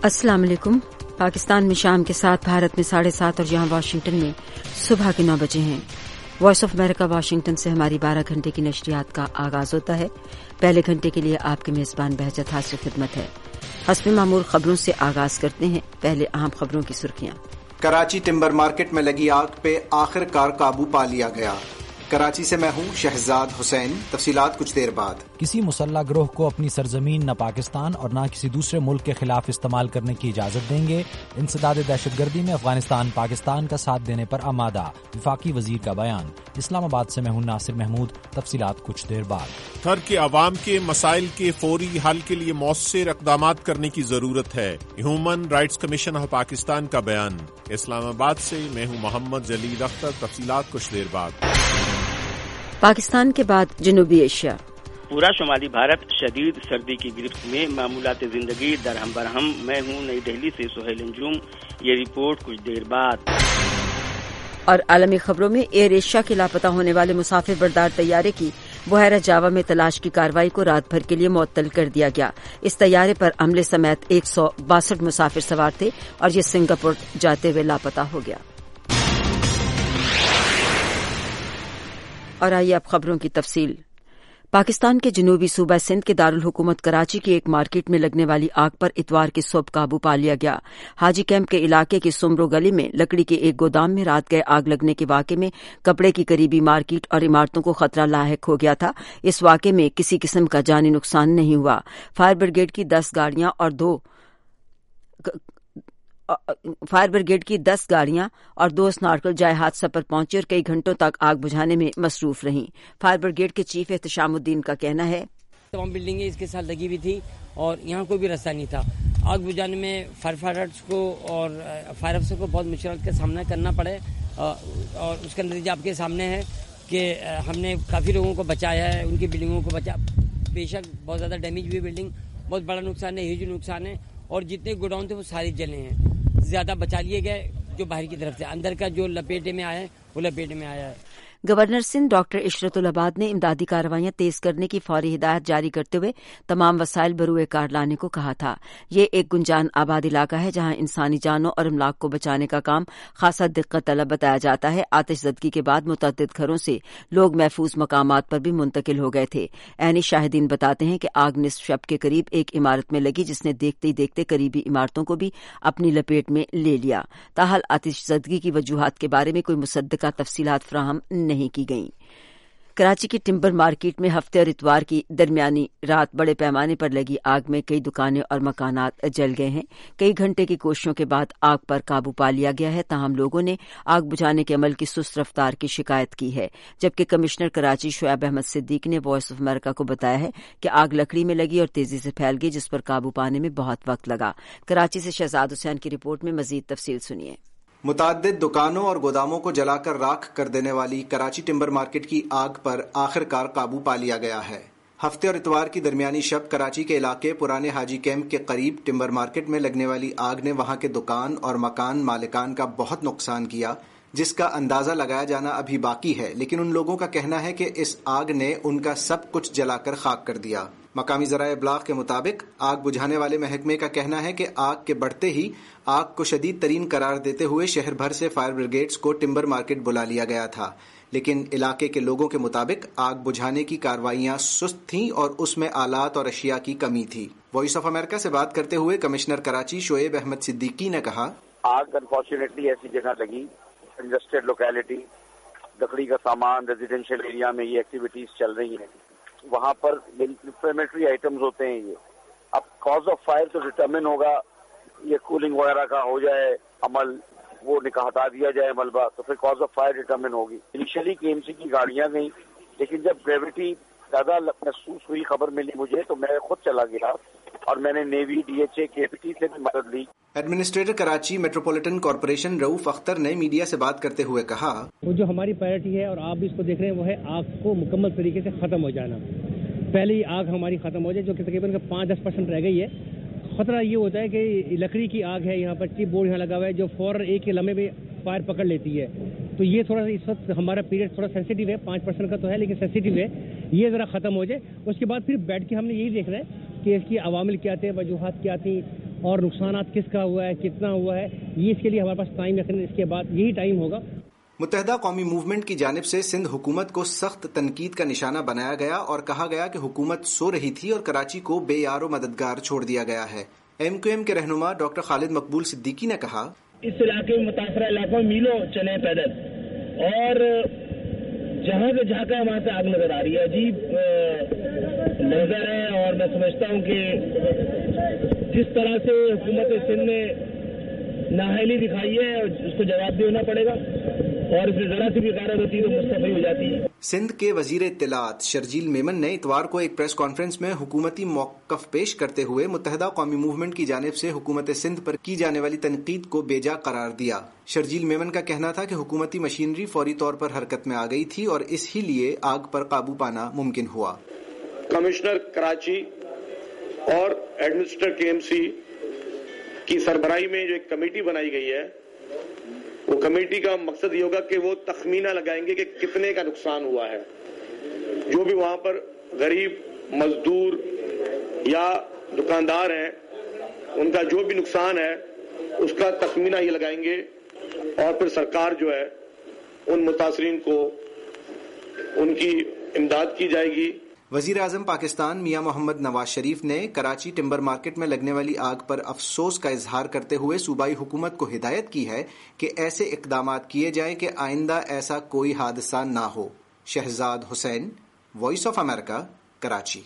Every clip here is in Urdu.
अस्सलाम वालेकुम। पाकिस्तान में शाम के 7, भारत में 7:30 और यहाँ वाशिंगटन में सुबह के 9 बजे हैं। वॉइस ऑफ अमेरिका वाशिंगटन से हमारी 12 घंटे की नशरियात का आगाज होता है। पहले घंटे के लिए आपके मेजबान बहजत हाजिर खिदमत है। हस्ब मामूल खबरों से आगाज करते हैं। पहले अहम खबरों की सुर्खियां। कराची टिम्बर मार्केट में लगी आग पे आखिरकार काबू पा लिया गया। कराची से मैं हूं शहजाद हुसैन। तफसीलात कुछ देर बाद। किसी मुसल्लह ग्रोह को अपनी सरजमीन न पाकिस्तान और न किसी दूसरे मुल्क के खिलाफ इस्तेमाल करने की इजाजत देंगे। इंसदाद दहशतगर्दी में अफगानिस्तान पाकिस्तान का साथ देने पर आमादा, वफाकी वजीर का बयान। इस्लामाबाद से मैं हूं नासिर महमूद। तफसीलात कुछ देर बाद। थर के अवाम के मसाइल के फौरी हल के लिए मौसर इक़दामात करने की जरूरत है। Human rights commission of Pakistan का बयान। इस्लामाबाद से मैं हूं मोहम्मद जलील अख्तर। तफसीलात कुछ देर बाद। पाकिस्तान के बाद जनूबी एशिया। पूरा शुमाली भारत शदीद सर्दी की गिरफ्त में, मामूलात जिंदगी दरहम बरहम। मैं हूं नई दिल्ली से सुहेल अंजुम। ये रिपोर्ट कुछ देर बाद। और आलमी खबरों में एयर एशिया के लापता होने वाले मुसाफिर बरदार तैयारे की बहरा जावा में तलाश की कार्रवाई को रात भर के लिए मुअत्तल कर दिया गया। इस तैयारे पर अमले समेत 162 मुसाफिर सवार थे और ये सिंगापुर जाते हुए लापता हो गया। और आइए अब खबरों की तफसील। पाकिस्तान के जनूबी सूबा सिंध के दारुल हुकूमत कराची की एक मार्केट में लगने वाली आग पर इतवार की सुबह काबू पा लिया गया। हाजी कैंप के इलाके की सुमरो गली में लकड़ी के एक गोदाम में रात गए आग लगने के वाक़े में कपड़े की करीबी मार्केट और इमारतों को खतरा लाहिक हो गया था। इस वाक़े में किसी किस्म का जानी नुकसान नहीं हुआ। फायर ब्रिगेड की 10 गाड़ियां और दो स्नार्कल जाए हादसा पर पहुंचे और कई घंटों तक आग बुझाने में मसरूफ रहीं। फायर ब्रिगेड के चीफ एहतशामुद्दीन का कहना है, तमाम बिल्डिंगें इसके साथ लगी हुई थी और यहाँ कोई भी रास्ता नहीं था। आग बुझाने में फायर फाइटर्स को और फायर अफसर को बहुत मुश्किल का सामना करना पड़े और उसका नतीजा आपके सामने है कि हमने काफ़ी लोगों को बचाया है, उनकी बिल्डिंगों को बचाया। बेशक बहुत ज़्यादा डैमेज हुई बिल्डिंग, बहुत बड़ा नुकसान है, ह्यूज नुकसान है और जितने गोडाउन थे वो सारे जले हैं। ज्यादा बचा लिए गए जो बाहर की तरफ से, अंदर का जो लपेटे में आया है वो लपेटे में आया है। गवर्नर सिंध डॉक्टर इशरतुल अबाद ने इमदादी कार्रवाइयां तेज करने की फौरी हिदायत जारी करते हुए तमाम वसाइल बरूए कार लाने को कहा था। ये एक गुंजान आबाद इलाका है जहां इंसानी जानों और अमलाक को बचाने का काम खासा दिक्कत तलब बताया जाता है। आतिशज़दगी के बाद मुतअद्दिद घरों से लोग महफूज मकामात पर भी मुंतकिल हो गए थे। ऐनी शाहिदीन बताते हैं कि आग निस्फ शब के करीब एक इमारत में लगी जिसने देखते ही देखते करीबी इमारतों को भी अपनी लपेट में ले लिया। ताहल आतिशज़दगी की वजूहात के बारे में कोई मुसद्दका तफसीलात फराहम नहीं की गई। कराची की टिम्बर मार्केट में हफ्ते और इतवार की दरमियानी रात बड़े पैमाने पर लगी आग में कई दुकानें और मकानात जल गए हैं। कई घंटे की कोशिशों के बाद आग पर काबू पा लिया गया है। ताहम लोगों ने आग बुझाने के अमल की सुस्त रफ्तार की शिकायत की है, जबकि कमिश्नर कराची शुएब अहमद सिद्दीकी ने वॉइस ऑफ अमेरिका को बताया है कि आग लकड़ी में लगी और तेजी से फैल गई, जिस पर काबू पाने में बहुत वक्त लगा। कराची से शहजाद हुसैन की रिपोर्ट में मजीद तफसील सुनिए। मुताद्दिद दुकानों और गोदामों को जलाकर राख कर देने वाली कराची टिम्बर मार्केट की आग पर आखिरकार काबू पा लिया गया है। हफ्ते और इतवार की दरमियानी शब कराची के इलाके पुराने हाजी कैंप के करीब टिम्बर मार्केट में लगने वाली आग ने वहां के दुकान और मकान मालिकान का बहुत नुकसान किया, जिसका अंदाजा लगाया जाना अभी बाकी है। लेकिन उन लोगों का कहना है कि इस आग ने उनका सब कुछ जलाकर खाक कर दिया। मकामी ज़राए इब्लाग के मुताबिक आग बुझाने वाले महकमे का कहना है कि आग के बढ़ते ही आग को शदीद तरीन करार देते हुए शहर भर से फायर ब्रिगेड्स को टिम्बर मार्केट बुला लिया गया था। लेकिन इलाके के लोगों के मुताबिक आग बुझाने की कार्रवाइयां सुस्त थीं और उसमें आलात और अशिया की कमी थी। वॉइस ऑफ अमेरिका से बात करते हुए कमिश्नर कराची शुएब अहमद सिद्दीकी ने कहा, आग अनफॉर्चुनेटली ऐसी जगह लगी, कंजस्टेड लोकेलिटी, लकड़ी का सामान, रेजिडेंशियल एरिया में ये एक्टिविटीज चल रही हैं, वहाँ पर इंफ्लेमेटरी आइटम्स होते हैं। ये अब कॉज ऑफ फायर तो डिटरमिन होगा, ये कूलिंग वगैरह का हो जाए अमल, वो हटा दिया जाए मलबा, तो फिर कॉज ऑफ फायर डिटरमिन होगी। इनिशियली केएमसी की गाड़ियां गई, लेकिन जब ग्रेविटी ज्यादा महसूस हुई, खबर मिली मुझे, तो मैं खुद चला गया और मैंने नेवी, डीएचए, केपीटी से भी मदद ली। Administrator Karachi metropolitan corporation Rauf Akhtar ने मीडिया से बात करते हुए कहा, वो जो हमारी प्रायोरिटी है और आप भी इसको देख रहे हैं, वो है आग को मुकम्मल तरीके से खत्म हो जाना। पहले ही आग हमारी खत्म हो जाए, जो कि तकरीबन 5-10% रह गई है। खतरा ये होता है कि लकड़ी की आग है, यहाँ पर चिप बोर्ड यहाँ लगा हुआ है जो फौरन एक ही लम्हे में फायर पकड़ लेती है। तो ये थोड़ा सा इस वक्त हमारा पीरियड थोड़ा सेंसिटिव है, 5% का तो है लेकिन सेंसिटिव है। ये जरा खत्म हो जाए, उसके बाद फिर बैठ के हमने यही देखना है कि इसकी अवामिल क्या थे, वजूहात क्या थी اور نقصانات کس کا ہوا ہے, کتنا ہوا ہے, یہ اس کے لیے ہمارے پاس ٹائم ہے. اس کے بعد یہی ٹائم ہوگا. متحدہ قومی موومنٹ کی جانب سے سندھ حکومت کو سخت تنقید کا نشانہ بنایا گیا اور کہا گیا کہ حکومت سو رہی تھی اور کراچی کو بے یار و مددگار چھوڑ دیا گیا ہے. ایم کیو ایم کے رہنما ڈاکٹر خالد مقبول صدیقی نے کہا, اس علاقے میں متاثرہ علاقوں میں میلوں چلے پیدل, اور جہاں سے جھانکا وہاں سے آگ نظر آ رہی ہے. عجیب منظر ہے, اور میں سمجھتا ہوں کہ جس طرح سے حکومت سندھ نے نااہلی دکھائی ہے اس کو جواب دینا پڑے گا, اور اس میں ذرا سی بھی غارت ہوتی ہے تو مستعفی ہو جاتی ہے. سندھ کے وزیر اطلاعات شرجیل میمن نے اتوار کو ایک پریس کانفرنس میں حکومتی موقف پیش کرتے ہوئے متحدہ قومی موومنٹ کی جانب سے حکومت سندھ پر کی جانے والی تنقید کو بے جا قرار دیا. شرجیل میمن کا کہنا تھا کہ حکومتی مشینری فوری طور پر حرکت میں آ گئی تھی اور اس ہی لیے آگ پر قابو پانا ممکن ہوا. کمشنر کراچی اور ایڈمنسٹریٹر کے ایم سی کی سربراہی میں جو ایک کمیٹی بنائی گئی ہے, وہ کمیٹی کا مقصد یہ ہوگا کہ وہ تخمینہ لگائیں گے کہ کتنے کا نقصان ہوا ہے. جو بھی وہاں پر غریب مزدور یا دکاندار ہیں, ان کا جو بھی نقصان ہے اس کا تخمینہ یہ لگائیں گے, اور پھر سرکار جو ہے ان متاثرین کو ان کی امداد کی جائے گی. وزیر اعظم پاکستان میاں محمد نواز شریف نے کراچی ٹمبر مارکیٹ میں لگنے والی آگ پر افسوس کا اظہار کرتے ہوئے صوبائی حکومت کو ہدایت کی ہے کہ ایسے اقدامات کیے جائیں کہ آئندہ ایسا کوئی حادثہ نہ ہو. Shahzad Hussain, voice of America, Karachi.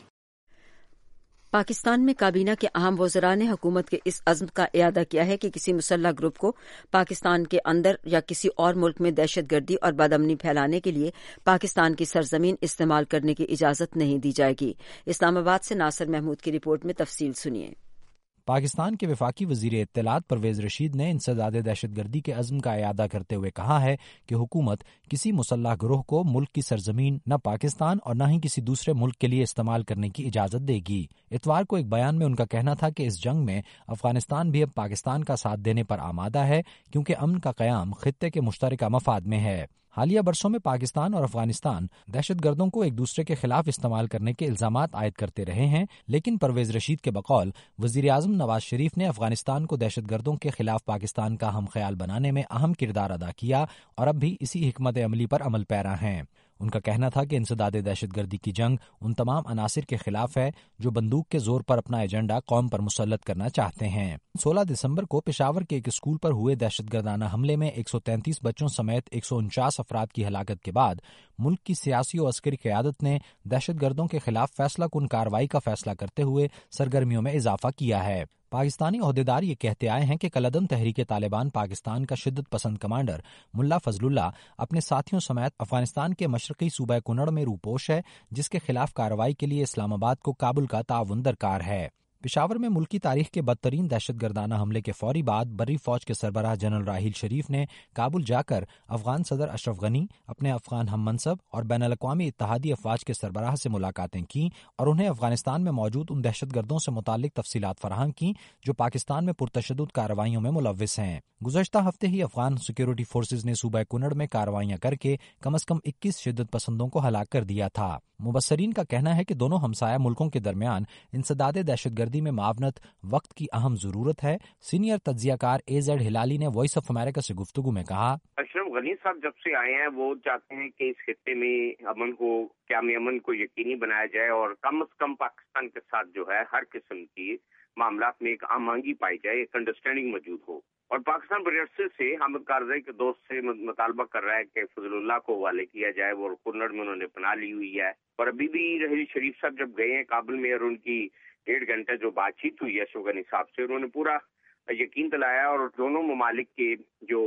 Pakistan میں کابینہ کے اہم وزراء نے حکومت کے اس عزم کا اعادہ کیا ہے کہ کسی مسلح گروپ کو پاکستان کے اندر یا کسی اور ملک میں دہشت گردی اور بدامنی پھیلانے کے لیے پاکستان کی سرزمین استعمال کرنے کی اجازت نہیں دی جائے گی. اسلام آباد سے ناصر محمود کی رپورٹ میں تفصیل سنیے. پاکستان کے وفاقی وزیر اطلاعات پرویز رشید نے انسداد دہشت گردی کے عزم کا اعادہ کرتے ہوئے کہا ہے کہ حکومت کسی مسلح گروہ کو ملک کی سرزمین نہ پاکستان اور نہ ہی کسی دوسرے ملک کے لیے استعمال کرنے کی اجازت دے گی. اتوار کو ایک بیان میں ان کا کہنا تھا کہ اس جنگ میں افغانستان بھی اب پاکستان کا ساتھ دینے پر آمادہ ہے کیونکہ امن کا قیام خطے کے مشترکہ مفاد میں ہے. حالیہ برسوں میں پاکستان اور افغانستان دہشت گردوں کو ایک دوسرے کے خلاف استعمال کرنے کے الزامات عائد کرتے رہے ہیں, لیکن پرویز رشید کے بقول وزیر اعظم نواز شریف نے افغانستان کو دہشت گردوں کے خلاف پاکستان کا ہم خیال بنانے میں اہم کردار ادا کیا اور اب بھی اسی حکمت عملی پر عمل پیرا ہیں. ان کا کہنا تھا کہ انسداد دہشت گردی کی جنگ ان تمام عناصر کے خلاف ہے جو بندوق کے زور پر اپنا ایجنڈا قوم پر مسلط کرنا چاہتے ہیں. 16 دسمبر کو پشاور کے ایک اسکول پر ہوئے دہشت گردانہ حملے میں 133 بچوں سمیت 149 افراد کی ہلاکت کے بعد ملک کی سیاسی و عسکری قیادت نے دہشت گردوں کے خلاف فیصلہ کن کارروائی کا فیصلہ کرتے ہوئے سرگرمیوں میں اضافہ کیا ہے. پاکستانی عہدیدار یہ کہتے آئے ہیں کہ کالعدم تحریک طالبان پاکستان کا شدت پسند کمانڈر ملا فضل اللہ اپنے ساتھیوں سمیت افغانستان کے مشرقی صوبہ کنڑ میں روپوش ہے, جس کے خلاف کارروائی کے لیے اسلام آباد کو کابل کا تعاون درکار ہے. پشاور میں ملکی تاریخ کے بدترین دہشت گردانہ حملے کے فوری بعد بری فوج کے سربراہ جنرل راحیل شریف نے کابل جا کر افغان صدر اشرف غنی, اپنے افغان ہم منصب اور بین الاقوامی اتحادی افواج کے سربراہ سے ملاقاتیں کیں اور انہیں افغانستان میں موجود ان دہشت گردوں سے متعلق تفصیلات فراہم کیں جو پاکستان میں پرتشدد کارروائیوں میں ملوث ہیں. گزشتہ ہفتے ہی افغان سیکورٹی فورسز نے صوبہ کنڑ میں کارروائیاں کر کے کم از کم 21 شدت پسندوں کو ہلاک کر دیا تھا. مبصرین کا کہنا ہے کہ دونوں ہمسایہ ملکوں کے درمیان انسداد دہشت گردی میں معاونت وقت کی اہم ضرورت ہے. سینئر تجزیہ کار AZ ہلالی نے وائس آف امریکہ سے گفتگو میں کہا, اشرف غنی صاحب جب سے آئے ہیں وہ چاہتے ہیں کہ اس خطے میں امن کو قیام امن کو یقینی بنایا جائے اور کم از کم پاکستان کے ساتھ جو ہے ہر قسم کی معاملات میں ایک ہم آہنگی پائی جائے, ایک انڈرسٹینڈنگ موجود ہو. اور پاکستان بڑے عرصے سے حامد کارزئی کے دوست سے مطالبہ کر رہا ہے کہ فضل اللہ کو حوالے کیا جائے, وہ کنڑ میں انہوں نے پناہ لی ہوئی ہے. اور ابھی بھی راحیل شریف صاحب جب گئے ہیں کابل میں اور ان کی 1.5 گھنٹے جو بات چیت ہوئی ہے اشرف غنی صاحب سے, انہوں نے پورا یقین دلایا اور دونوں ممالک کے جو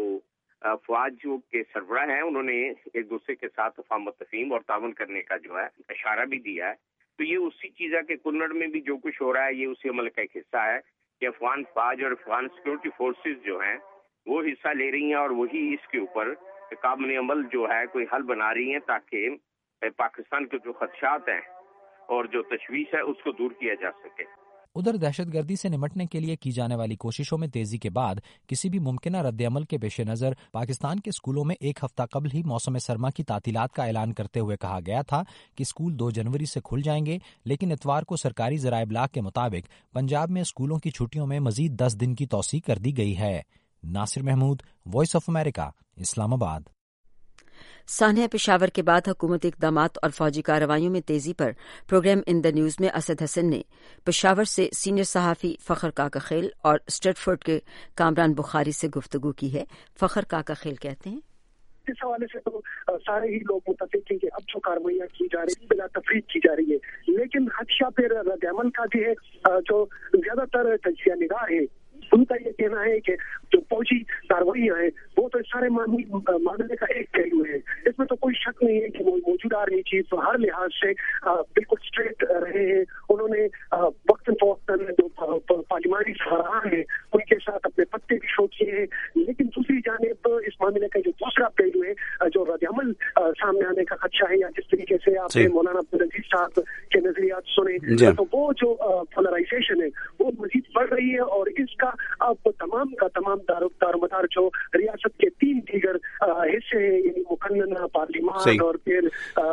افواج کے سربراہ ہیں انہوں نے ایک دوسرے کے ساتھ تفاہم و تفہیم اور تعاون کرنے کا جو ہے اشارہ بھی دیا ہے. تو یہ اسی چیز ہے کہ کنڑ میں بھی جو کچھ ہو رہا ہے یہ اسی عمل کا ایک حصہ ہے کہ افغان فوج اور افغان سیکورٹی فورسز جو ہیں وہ حصہ لے رہی ہیں اور وہی اس کے اوپر قابل عمل جو ہے کوئی حل بنا رہی ہیں تاکہ پاکستان کے جو خدشات ہیں اور جو تشویش ہے اس کو دور کیا جا سکے. उधर दहशतगर्दी से निपटने के लिए की जाने वाली कोशिशों में तेजी के बाद किसी भी मुमकिन रद्द-ए-अमल के पेश नज़र पाकिस्तान के स्कूलों में एक हफ्ता कबल ही मौसम सरमा की तातीलात का ऐलान करते हुए कहा गया था कि स्कूल 2 जनवरी से खुल जाएंगे, लेकिन इतवार को सरकारी ज़राए इब्लाग के मुताबिक पंजाब में स्कूलों की छुट्टियों में मजीद 10 दिन की तौसी कर दी गई है। Nasir Mahmood, voice of America, Islamabad. सान्या पेशावर के बाद हुकूमती इक़दामात और फौजी कार्रवाइयों में तेजी पर प्रोग्राम इन द न्यूज़ में असद हसन ने पेशावर से सीनियर सहाफ़ी फ़खर काकाखेल और स्ट्रेटफोर्ड के कामरान बुखारी से गुफ्तगू की है। फ़खर काकाखेल कहते हैं, इस हवाले से तो सारे ही लोग मुतफिक हैं कि अब जो कार्रवाइयाँ की जा रही है बिला तफरीक की जा रही है, लेकिन खदशा फिर रद्द-ए-अमल का भी है। जो ज्यादातर तजिया निगार है उनका ये कहना है कि जो फौजी कार्रवाइयाँ हैं वो तो सारे मामले का एक पहलू है। इसमें तो कोई शक नहीं है कि वो मौजूदा आर्मी चीफ हर लिहाज से बिल्कुल स्ट्रेट रहे हैं। उन्होंने वक्तन फौक्तन जो पार्लिमानी सरबराह हैं उनके साथ अपने पत्ते भी शो किए हैं, लेकिन दूसरी जानिब इस मामले का जो दूसरा पहलू है, जो रद्द-ए-अमल सामने आने का खदशा है, या जिस तरीके से आपने मौलाना अब्दुल अजीज साहब के नजरियात सुने, तो वो जो पोलराइजेशन है वो मजीद बढ़ रही है और इसका अब तमाम का तमाम दारोमदार जो रियासत के 3 दीगर हिस्से हैं, यानी मुकन्नन, पार्लिमान और फिर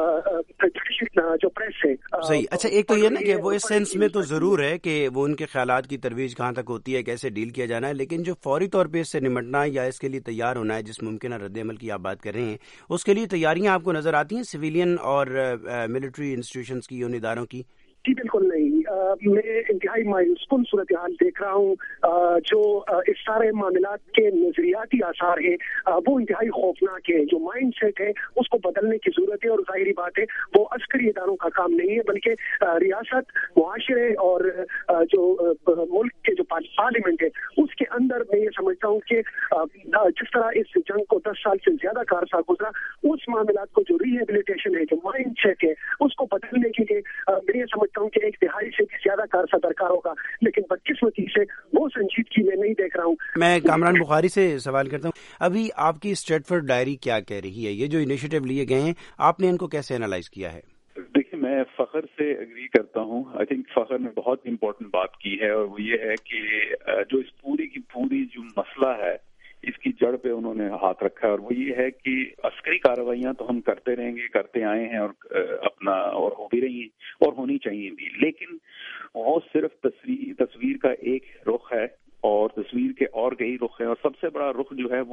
जो प्रेस है। सही। अच्छा, एक तो ये ना कि वो इस सेंस में तो जरूर है कि वो उनके ख्यालात की तरवीज कहाँ तक होती है, कैसे डील किया जाना है, लेकिन जो फौरी तौर पे इससे निपटना या इसके लिए तैयार होना है, जिस मुमकिन रद्द-ए-अमल की आप बात कर रहे हैं, उसके लिए तैयारियां आपको नजर आती हैं सिविलियन और मिलिट्री इंस्टीट्यूशंस की, उन इदारों की? जी बिल्कुल नहीं। मैं इंतहाई मायूसकुन सूरत हाल देख रहा हूँ। जो इस सारे मामलात के नजरियाती आसार है वो इंतहाई खौफनाक है। जो माइंड सेट है उसको बदलने की जरूरत है और जाहिरी बात है वो अस्करी इदारों का काम नहीं है, बल्कि रियासत, मुआशरे और जो मुल्क के जो पार्लियामेंट है उसके अंदर मैं ये समझता हूँ कि जिस तरह इस जंग को 10 साल से ज्यादा का अरसा गुजरा, उस मामलात को जो रिहेबिलिटेशन है, जो माइंड सेट है, उसको बदलने के लिए मैं ये समझता हूँ कि 1 तिहाई से भी ज्यादा का अरसा दरकार होगा, लेकिन बदकिस्मती से वो संजीदगी में नहीं देख रहा हूँ। मैं कामरान बुखारी से सवाल करता हूँ, अभी आपकी स्ट्रेटफोर्ड डायरी क्या कह रही है? ये जो इनिशिएटिव लिए गए हैं, आपने इनको कैसे एनालाइज किया है? देखिए, मैं फखर से एग्री करता हूँ। आई थिंक फखर ने बहुत इम्पोर्टेंट बात की है और वो ये है कि जो इस पूरी की पूरी जो मसला है इसकी जड़ पे उन्होंने हाथ रखा है, और वो ये है कि अस्करी कार्रवाइयां तो हम करते रहेंगे, करते आए हैं और अपना और हो भी रही हैं और होनी चाहिए भी, लेकिन वो सिर्फ तस्वीर का एक रुख है और तस्वीर के और कई रुख है, और सबसे बड़ा रुख जो है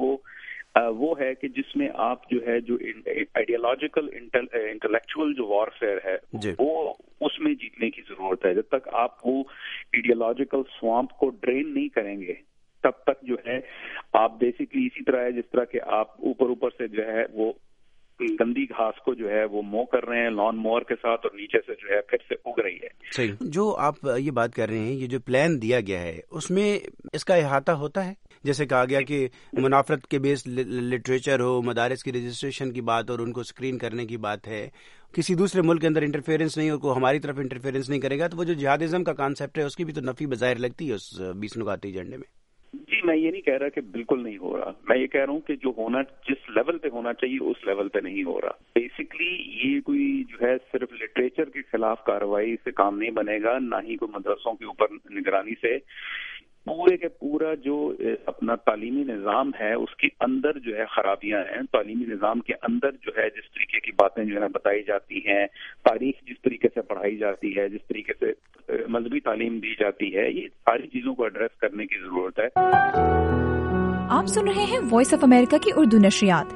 वो है कि जिसमें आप जो है जो आइडियोलॉजिकल इंटेलेक्चुअल जो वॉरफेयर है वो उसमें जीतने की जरूरत है। जब तक आप वो आइडियोलॉजिकल स्वाम्प को ड्रेन नहीं करेंगे तब तक जो है आप बेसिकली इसी तरह है जिस तरह के आप ऊपर से जो है वो गंदी घास को जो है वो मो कर रहे हैं लॉन मोअर के साथ, और नीचे से जो है फिर से उग रही है। सही। जो आप ये बात कर रहे हैं, ये जो प्लान दिया गया है उसमें इसका इहाता होता है? जैसे कहा गया कि मुनाफरत के बेस लिटरेचर हो, मदारिस की रजिस्ट्रेशन की बात और उनको स्क्रीन करने की बात है, किसी दूसरे मुल्क के अंदर इंटरफेरेंस नहीं हो, को हमारी तरफ इंटरफेरेंस नहीं करेगा, तो वो जो जिहादिज्म का कॉन्सेप्ट है उसकी भी तो नफी बज़ाहिर लगती है उस 20 नुकाती एजेंडे में। जी, मैं ये नहीं कह रहा कि बिल्कुल नहीं हो रहा, मैं ये कह रहा हूँ कि जो होना जिस लेवल पे होना चाहिए उस लेवल पे नहीं हो रहा। बेसिकली ये कोई जो है सिर्फ लिटरेचर के खिलाफ कार्रवाई से काम नहीं बनेगा, ना ही कोई मदरसों के ऊपर निगरानी से। पूरे के पूरा जो अपना तालीमी निज़ाम है उसके अंदर जो है खराबियां हैं। तालीमी निज़ाम के अंदर जो है जिस तरीके की बातें जो है बताई जाती हैं, तारीख जिस तरीके से पढ़ाई जाती है, जिस तरीके से मजहबी तालीम दी जाती है, ये सारी चीजों को एड्रेस करने की जरूरत है। आप सुन रहे हैं वॉइस ऑफ अमेरिका की उर्दू नशरियात।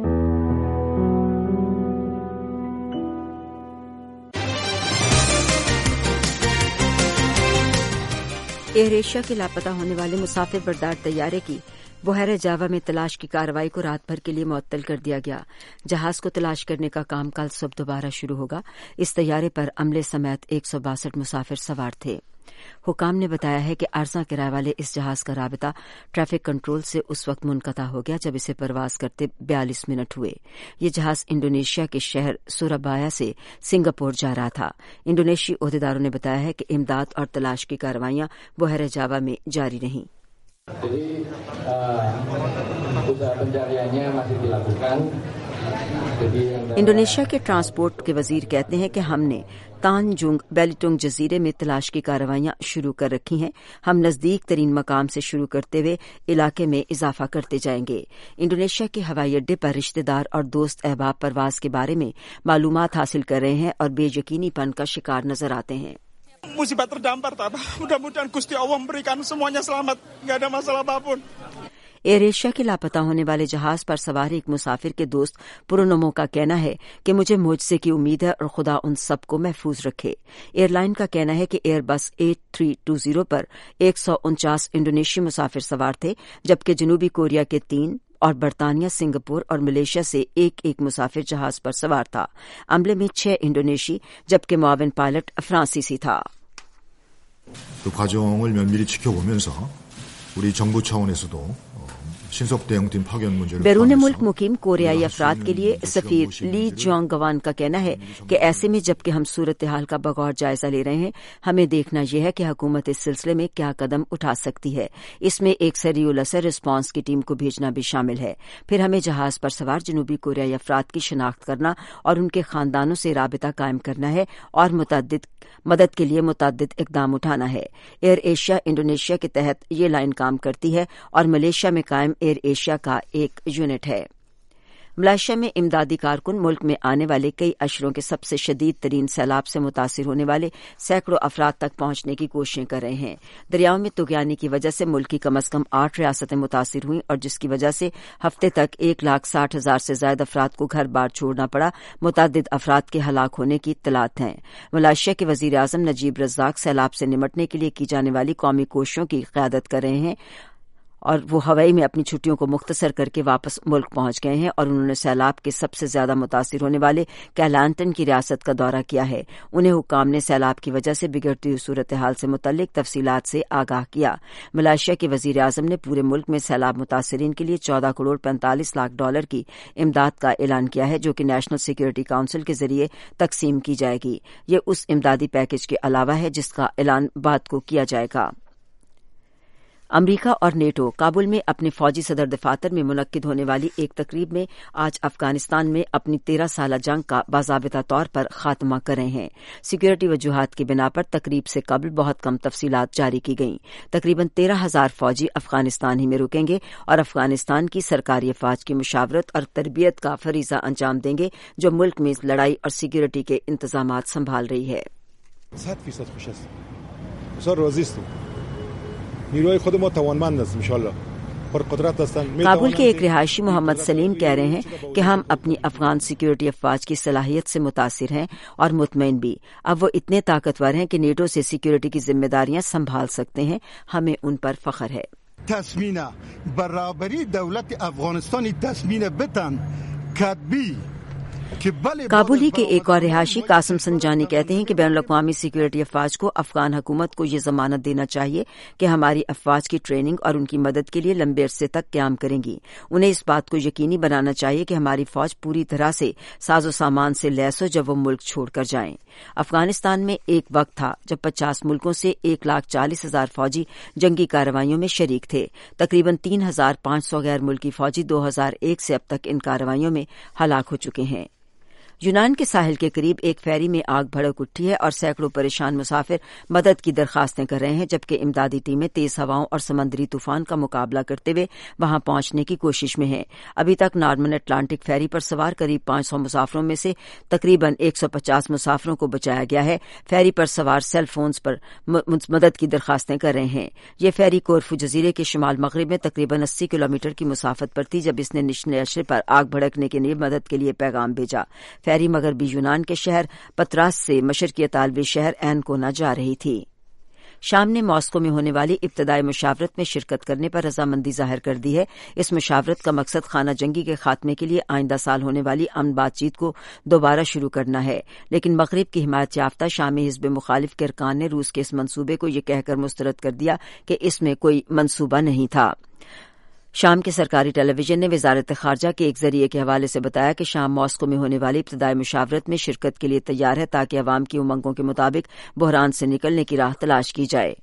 एयर एशिया के लापता होने वाले मुसाफिर बरदार तैयारे की बहरे जावा में तलाश की कार्रवाई को रात भर के लिए मुअत्तल कर दिया गया। जहाज को तलाश करने का काम कल सुबह दोबारा शुरू होगा। इस तैयारे पर अमले समेत 162 मुसाफिर सवार थे। हुकाम ने बताया है कि आरजा किराए वाले इस जहाज का राबिता ट्रैफिक कंट्रोल से उस वक्त मुनक़ता हो गया जब इसे परवाज करते 42 मिनट हुए। ये जहाज इंडोनेशिया के शहर सुराबाया से सिंगापुर जा रहा था। इंडोनेशियाई ओहदेदारों ने बताया है कि इमदाद और तलाश की कार्रवाइयां बहरे जावा में जारी रहीं। Jadi usaha pencariannya masih dilakukan Indonesia के ट्रांसपोर्ट के वजीर कहते हैं कि हमने तानजुंग बेलिटुंग जजीरे में तलाश की कार्रवाइयां शुरू कर रखी हैं। हम नजदीक तरीन मकाम से शुरू करते हुए इलाके में इजाफा करते जाएंगे। इंडोनेशिया के हवाई अड्डे पर रिश्तेदार और दोस्त अहबाब परवाज के बारे में मालूमात हासिल कर रहे हैं और बेयकीनीपन का शिकार नजर आते हैं। Musibah terdampar, mudah-mudahan Gusti Allah memberikan semuanya selamat, nggak ada masalah apapun. Air Asia के लापता होने वाले जहाज पर सवार एक मुसाफिर के दोस्त पुरनमो का कहना है कि मुझे मुझसे की उम्मीद है और खुदा उन सबको महफूज रखे। एयरलाइन का कहना है कि एयरबस 8320 पर 149 इंडोनेशियाई मुसाफिर सवार थे, जबकि जनूबी कोरिया के 3 और बर्तानिया, सिंगापुर और मलेशिया से एक मुसाफिर जहाज पर सवार था। अमले में 6 इंडोनेशी जबकि मुआविन पायलट फ्रांसीसी था। 그 과정을 면밀히 지켜보면서 우리 정부 차원에서도 신속 대응팀 파견 문제를 बैरून मुल्क मुकीम कोरियाई अफराद के लिए सफीर ली जोंग गवान का कहना है कि ऐसे में जबकि हम सूरत हाल का बगौर जायजा ले रहे हैं, हमें देखना यह है कि हुकूमत इस सिलसिले में क्या कदम उठा सकती है। इसमें एक सरीउल असर रिस्पांस की टीम को भेजना भी शामिल है। फिर हमें जहाज पर सवार जनूबी कोरियाई अफराद की शिनाख्त करना और उनके खानदानों से राबिता कायम करना है और मदद के लिए मुतअद्दिद इकदाम उठाना है। एयर एशिया इंडोनेशिया के तहत ये लाइन काम करती है और मलेशिया में कायम एयर एशिया का एक यूनिट है। मलेशिया में इमदादी कारकुन मुल्क में आने वाले कई अशरों के सबसे शदीद तरीन सैलाब से मुतासिर होने वाले सैकड़ों अफराद तक पहुंचने की कोशिशें कर रहे हैं। दरियाओं में तुगयानी की वजह से मुल्क की कम अज कम 8 रियासतें मुतासिर हुई और जिसकी वजह से हफ्ते तक 1,60,000 से ज्यादा अफराद को घर बार छोड़ना पड़ा। मुतअद्दिद अफराद के हलाक होने की इत्तलात हैं। मलेशिया के वजीर आजम नजीब रज़ाक सैलाब से निमटने के लिए की जाने वाली कौमी कोशिशों की क़यादत कर रहे हैं और वो हवाई में अपनी छुट्टियों को मुख्तसर करके वापस मुल्क पहुंच गए हैं और उन्होंने सैलाब के सबसे ज्यादा मुतासिर होने वाले कैलांटन की रियासत का दौरा किया है। उन्हें हुक्काम ने सैलाब की वजह से बिगड़ती हुई सूरत हाल से मुतल्लिक तफसीलात से आगाह किया। मलेशिया के वजीर आजम ने पूरे मुल्क में सैलाब मुतासरीन के लिए 14 करोड़ 45 लाख डॉलर की इमदाद का ऐलान किया है, जो कि नेशनल सिक्योरिटी काउंसिल के जरिए तकसीम की जाएगी। ये उस इमदादी पैकेज के अलावा है जिसका ऐलान बाद को किया जाएगा। अमरीका और नेटो काबुल में अपने फौजी सदर दफातर में मुनक्किद होने वाली एक तकरीब में आज अफगानिस्तान में अपनी 13 साला जंग का बाज़ाबिता तौर पर खात्मा कर रहे हैं। सिक्योरिटी वजूहात की बिना पर तकरीब से कबल बहुत कम तफसीलात जारी की गईं। तकरीबन 13,000 फौजी अफगानिस्तान ही में रुकेंगे और अफगानिस्तान की सरकारी अफवाज की मुशावरत और तरबियत का फरीजा अंजाम देंगे, जो मुल्क में लड़ाई और सिक्योरिटी के इंतजामात संभाल रही है। काबुल के एक रिहायशी मोहम्मद सलीम कह रहे हैं कि हम अपनी अफगान सिक्योरिटी अफवाज की सलाहियत से मुतासिर हैं और मुतमईन भी। अब वो इतने ताकतवर हैं कि नेटो से सिक्योरिटी की जिम्मेदारियां संभाल सकते हैं। हमें उन पर फख्र है। तस्मीना बराबरी दौलत अफगानिस्तानी तस्मीना बेतन कभी काबुल ही के एक और रिहायशी कासिम संजानी कहते हैं कि बैनुल-अक़वामी सिक्योरिटी अफवाज को अफगान हुकूमत को ये जमानत देना चाहिए कि हमारी अफवाज की ट्रेनिंग और उनकी मदद के लिए लंबे अरसे तक क़याम करेंगी। उन्हें इस बात को यकीनी बनाना चाहिए कि हमारी फौज पूरी तरह से साजो सामान से लैस हो जब वो मुल्क छोड़कर जाएं। अफगानिस्तान में एक वक्त था जब 50 मुल्कों से 1,40,000 फौजी जंगी कार्रवाइयों में शरीक थे। तकरीबन 3,500 गैर मुल्की फौजी 2001 से अब तक इन कार्रवाइयों में हलाक हो चुके हैं। यूनान के साहिल के करीब एक फेरी में आग भड़क उठी है और सैकड़ों परेशान मुसाफिर मदद की दरखास्तें कर रहे हैं, जबकि इमदादी टीमें तेज हवाओं और समंदरी तूफान का मुकाबला करते हुए वहां पहुंचने की कोशिश में हैं। अभी तक नॉर्मन अटलांटिक फेरी पर सवार करीब 500 मुसाफिरों में से तकरीबन 150 मुसाफिरों को बचाया गया है। फेरी पर सवार सेल फोन्स पर मदद की दरखास्तें कर रहे हैं। ये फेरी कोरफू जजीरे के शुमाल मगरिब में तकरीबन 80 किलोमीटर की मुसाफत पर थी जब इसने निचले अशरे पर आग भड़कने के लिए मदद के लिए पैगाम भेजा। फेरी मगरबी यूनान के शहर पतरास से मशरकी इतालवी शहर ऐनकोना जा रही थी। शाम ने मॉस्को में होने वाली इब्तदाई मुशावरत में शिरकत करने पर रजामंदी जाहिर कर दी है। इस मुशावरत का मकसद खाना जंगी के खात्मे के लिए आइंदा साल होने वाली अमन बातचीत को दोबारा शुरू करना है, लेकिन मगरिब की हिमायत याफ्ता शामी हिज़्ब मुखालिफ के अरकान ने रूस के इस मंसूबे को यह कहकर मुस्तरद कर दिया कि इसमें कोई मंसूबा नहीं था। शाम के सरकारी टेलीविजन ने वजारत खारजा के एक जरिए के हवाले से बताया कि शाम मॉस्को में होने वाली इब्तदाई मुशावरत में शिरकत के लिए तैयार है ताकि अवाम की उमंगों के मुताबिक बहरान से निकलने की राह तलाश की जाए।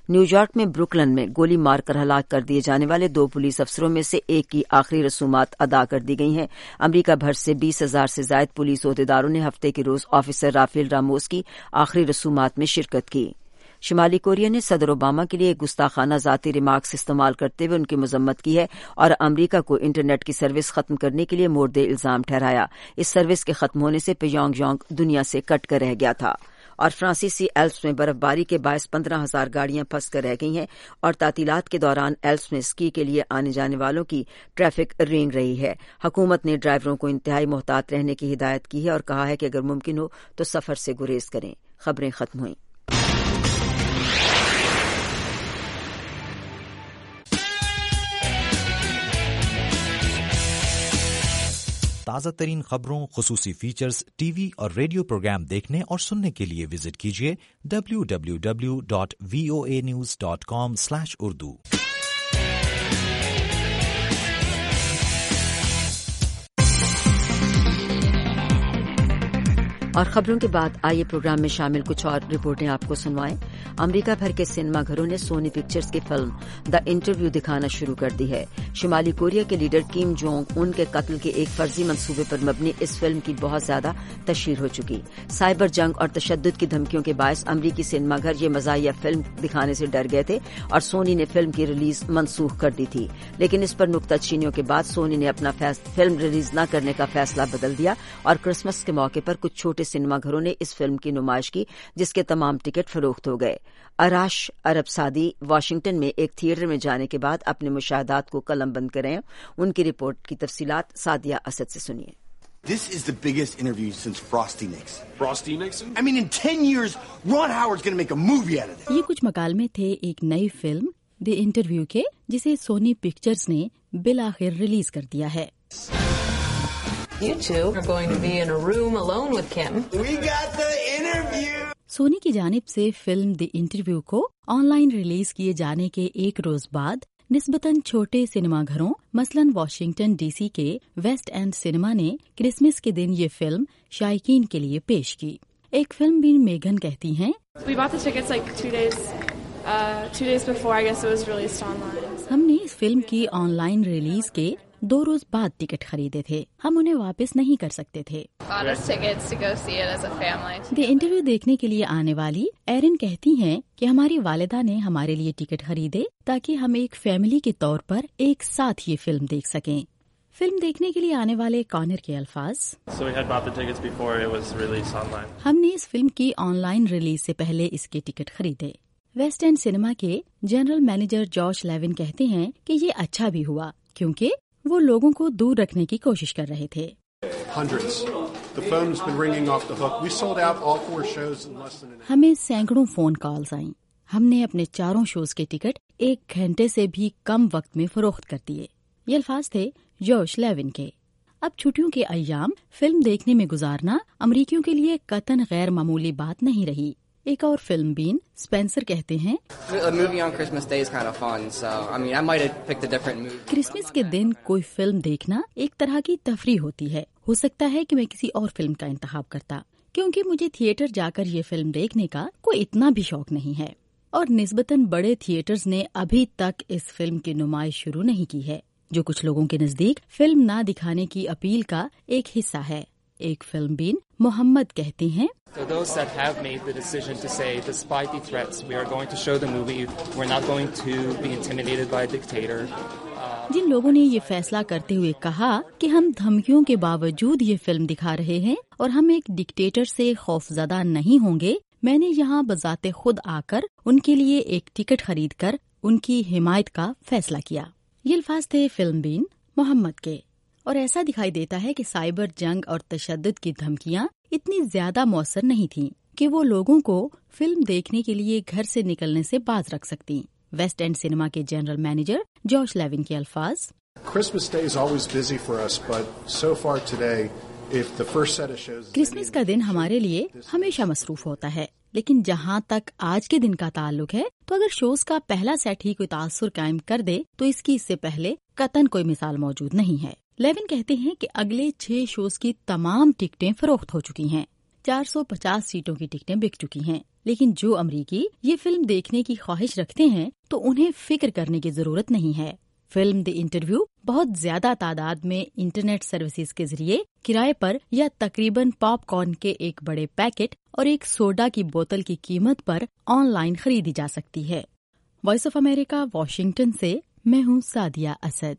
न्यूयॉर्क में ब्रुकलिन में गोली मारकर हलाक कर दिए जाने वाले 2 पुलिस अफसरों में से एक की आखिरी रसूमात अदा कर दी गई हैं। अमरीका भर से 20,000 से ज्यादा पुलिस ओहदेदारों ने हफ्ते के रोज ऑफिसर राफेल रामोस की आखिरी रसूमात में शिरकत की। शिमाली कोरिया ने सदर ओबामा के लिए गुस्ताखाना ज़ाती रिमार्क्स इस्तेमाल करते हुए उनकी मजम्मत की है और अमरीका को इंटरनेट की सर्विस खत्म करने के लिए मोर्दे इल्जाम ठहराया। इस सर्विस के खत्म होने से प्योंगयांग दुनिया से कट कर रह गया था। और फ्रांसीसी एल्प्स में बर्फबारी के बायस 15,000 गाड़ियां फंस कर रह गई हैं और तातीलात के दौरान एल्प्स में स्की के लिए आने जाने वालों की ट्रैफिक रेंग रही है। हुकूमत ने ड्राइवरों को इंतहाई मोहतात रहने की हिदायत की है और कहा है कि अगर मुमकिन हो तो सफर से गुरेज करें। खबरें खत्म हुई। ताज़ा तरीन खबरों, खुसूसी फीचर्स, टीवी और रेडियो प्रोग्राम देखने और सुनने के लिए विजिट कीजिए www.voanews.com/urdu। और खबरों के बाद आइए प्रोग्राम में शामिल कुछ और रिपोर्टें आपको सुनवाएं। अमेरिका भर के सिनेमा घरों ने सोनी पिक्चर्स की फिल्म द इंटरव्यू दिखाना शुरू कर दी है। शिमाली कोरिया के लीडर किम जोंग उन के कत्ल के एक फर्जी मंसूबे पर मबनी इस फिल्म की बहुत ज्यादा तशहीर हो चुकी। साइबर जंग और तशद्दुद की धमकियों के बायस अमरीकी सिनेमाघर ये मज़ाहिया फिल्म दिखाने से डर गए थे और सोनी ने फिल्म की रिलीज मनसूख कर दी थी। लेकिन इस पर नुक्ताचीनियों के बाद सोनी ने अपना फिल्म रिलीज न करने का फैसला बदल दिया और क्रिसमस के मौके पर कुछ छोटे सिनेमाघरों ने इस फिल्म की नुमाइश की, जिसके तमाम टिकट फरोख्त हो गए। अराश अरब सादी वाशिंगटन में एक थिएटर में जाने के बाद अपने मुशाहदात को कलमबंद करें। उनकी रिपोर्ट की तफसीलात सादिया असद से सुनिए। This is the biggest interview since Frosty Nixon. Frosty Nixon? I mean, in 10 years, Ron Howard's going to make a movie out of this. ये कुछ मकालमे थे एक नई फिल्म द इंटरव्यू के, जिसे सोनी पिक्चर्स ने बिल आखिर रिलीज कर दिया है। You two are going to be in a room alone with Kim. We got the interview. Soni की जानिब से फिल्म द इंटरव्यू को ऑनलाइन रिलीज किए जाने के एक रोज बाद निस्बतन छोटे सिनेमाघरों मसलन वाशिंगटन डीसी के वेस्ट एंड सिनेमा ने क्रिसमस के दिन ये फिल्म शायकीन के लिए पेश की। एक फिल्म बीन मेघन कहती हैं, We bought the tickets like 2 days before, I guess it was released online. हमने इस फिल्म की ऑनलाइन रिलीज के 2 रोज बाद टिकट खरीदे थे। हम उन्हें वापस नहीं कर सकते थे। द इंटरव्यू देखने के लिए आने वाली एरिन कहती हैं कि हमारी वालिदा ने हमारे लिए टिकट खरीदे ताकि हम एक फैमिली के तौर पर एक साथ ये फिल्म देख सकें। फिल्म देखने के लिए आने वाले कॉनर के अल्फाज, हमने इस फिल्म की ऑनलाइन रिलीज से पहले इसके टिकट खरीदे। वेस्ट एंड सिनेमा के जनरल मैनेजर जॉश लेविन कहते हैं कि ये अच्छा भी हुआ क्योंकि वो लोगों को दूर रखने की कोशिश कर रहे थे। हमें सैकड़ों फोन कॉल्स आईं। हमने अपने 4 शोज के टिकट 1 घंटे से भी कम वक्त में फरोख्त कर दिए। ये अल्फाज थे जॉश लेविन के। अब छुट्टियों के अय्याम फिल्म देखने में गुजारना अमरीकियों के लिए कतन गैर मामूली बात नहीं रही। एक और फिल्म बीन स्पेंसर कहते हैं, क्रिसमस के दिन कोई फिल्म देखना एक तरह की तफरीह होती है। हो सकता है कि मैं किसी और फिल्म का इंतखाब करता, क्योंकि मुझे थिएटर जाकर ये फिल्म देखने का कोई इतना भी शौक नहीं है। और निस्बतन बड़े थिएटर्स ने अभी तक इस फिल्म की नुमाइश शुरू नहीं की है, जो कुछ लोगों के नजदीक फिल्म ना दिखाने की अपील का एक हिस्सा है। एक फिल्म बीन मोहम्मद कहते हैं, जिन लोगों ने ये फैसला करते हुए कहा कि हम धमकियों के बावजूद ये फिल्म दिखा रहे हैं और हम एक डिक्टेटर से खौफजदा नहीं होंगे, मैंने यहाँ बजाते खुद आकर उनके लिए एक टिकट खरीद कर उनकी हिमायत का फैसला किया। ये अल्फाज थे फिल्म बीन मोहम्मद के। और ऐसा दिखाई देता है कि साइबर जंग और तशद्दुद की धमकियां इतनी ज्यादा मौसर नहीं थीं कि वो लोगों को फिल्म देखने के लिए घर से निकलने से बाज रख सकती। वेस्ट एंड सिनेमा के जनरल मैनेजर जॉश लेविन के अल्फाज, क्रिसमस का दिन हमारे लिए हमेशा मसरूफ होता है, लेकिन जहाँ तक आज के दिन का ताल्लुक है तो अगर शोज का पहला सेट ही कोई तासुर कायम कर दे तो इसकी इससे पहले कतन कोई मिसाल मौजूद नहीं है। लेविन कहते हैं कि अगले 6 शोज की तमाम टिकटें फरोख्त हो चुकी हैं, 450 सीटों की टिकटें बिक चुकी हैं। लेकिन जो अमरीकी ये फिल्म देखने की ख्वाहिश रखते हैं तो उन्हें फिक्र करने की जरूरत नहीं है। फिल्म द इंटरव्यू बहुत ज्यादा तादाद में इंटरनेट सर्विसेज के जरिए किराए पर या तकरीबन पॉपकॉर्न के एक बड़े पैकेट और एक सोडा की बोतल की कीमत पर ऑनलाइन खरीदी जा सकती है। वॉइस ऑफ अमेरिका, वॉशिंगटन से मैं हूँ सादिया असद।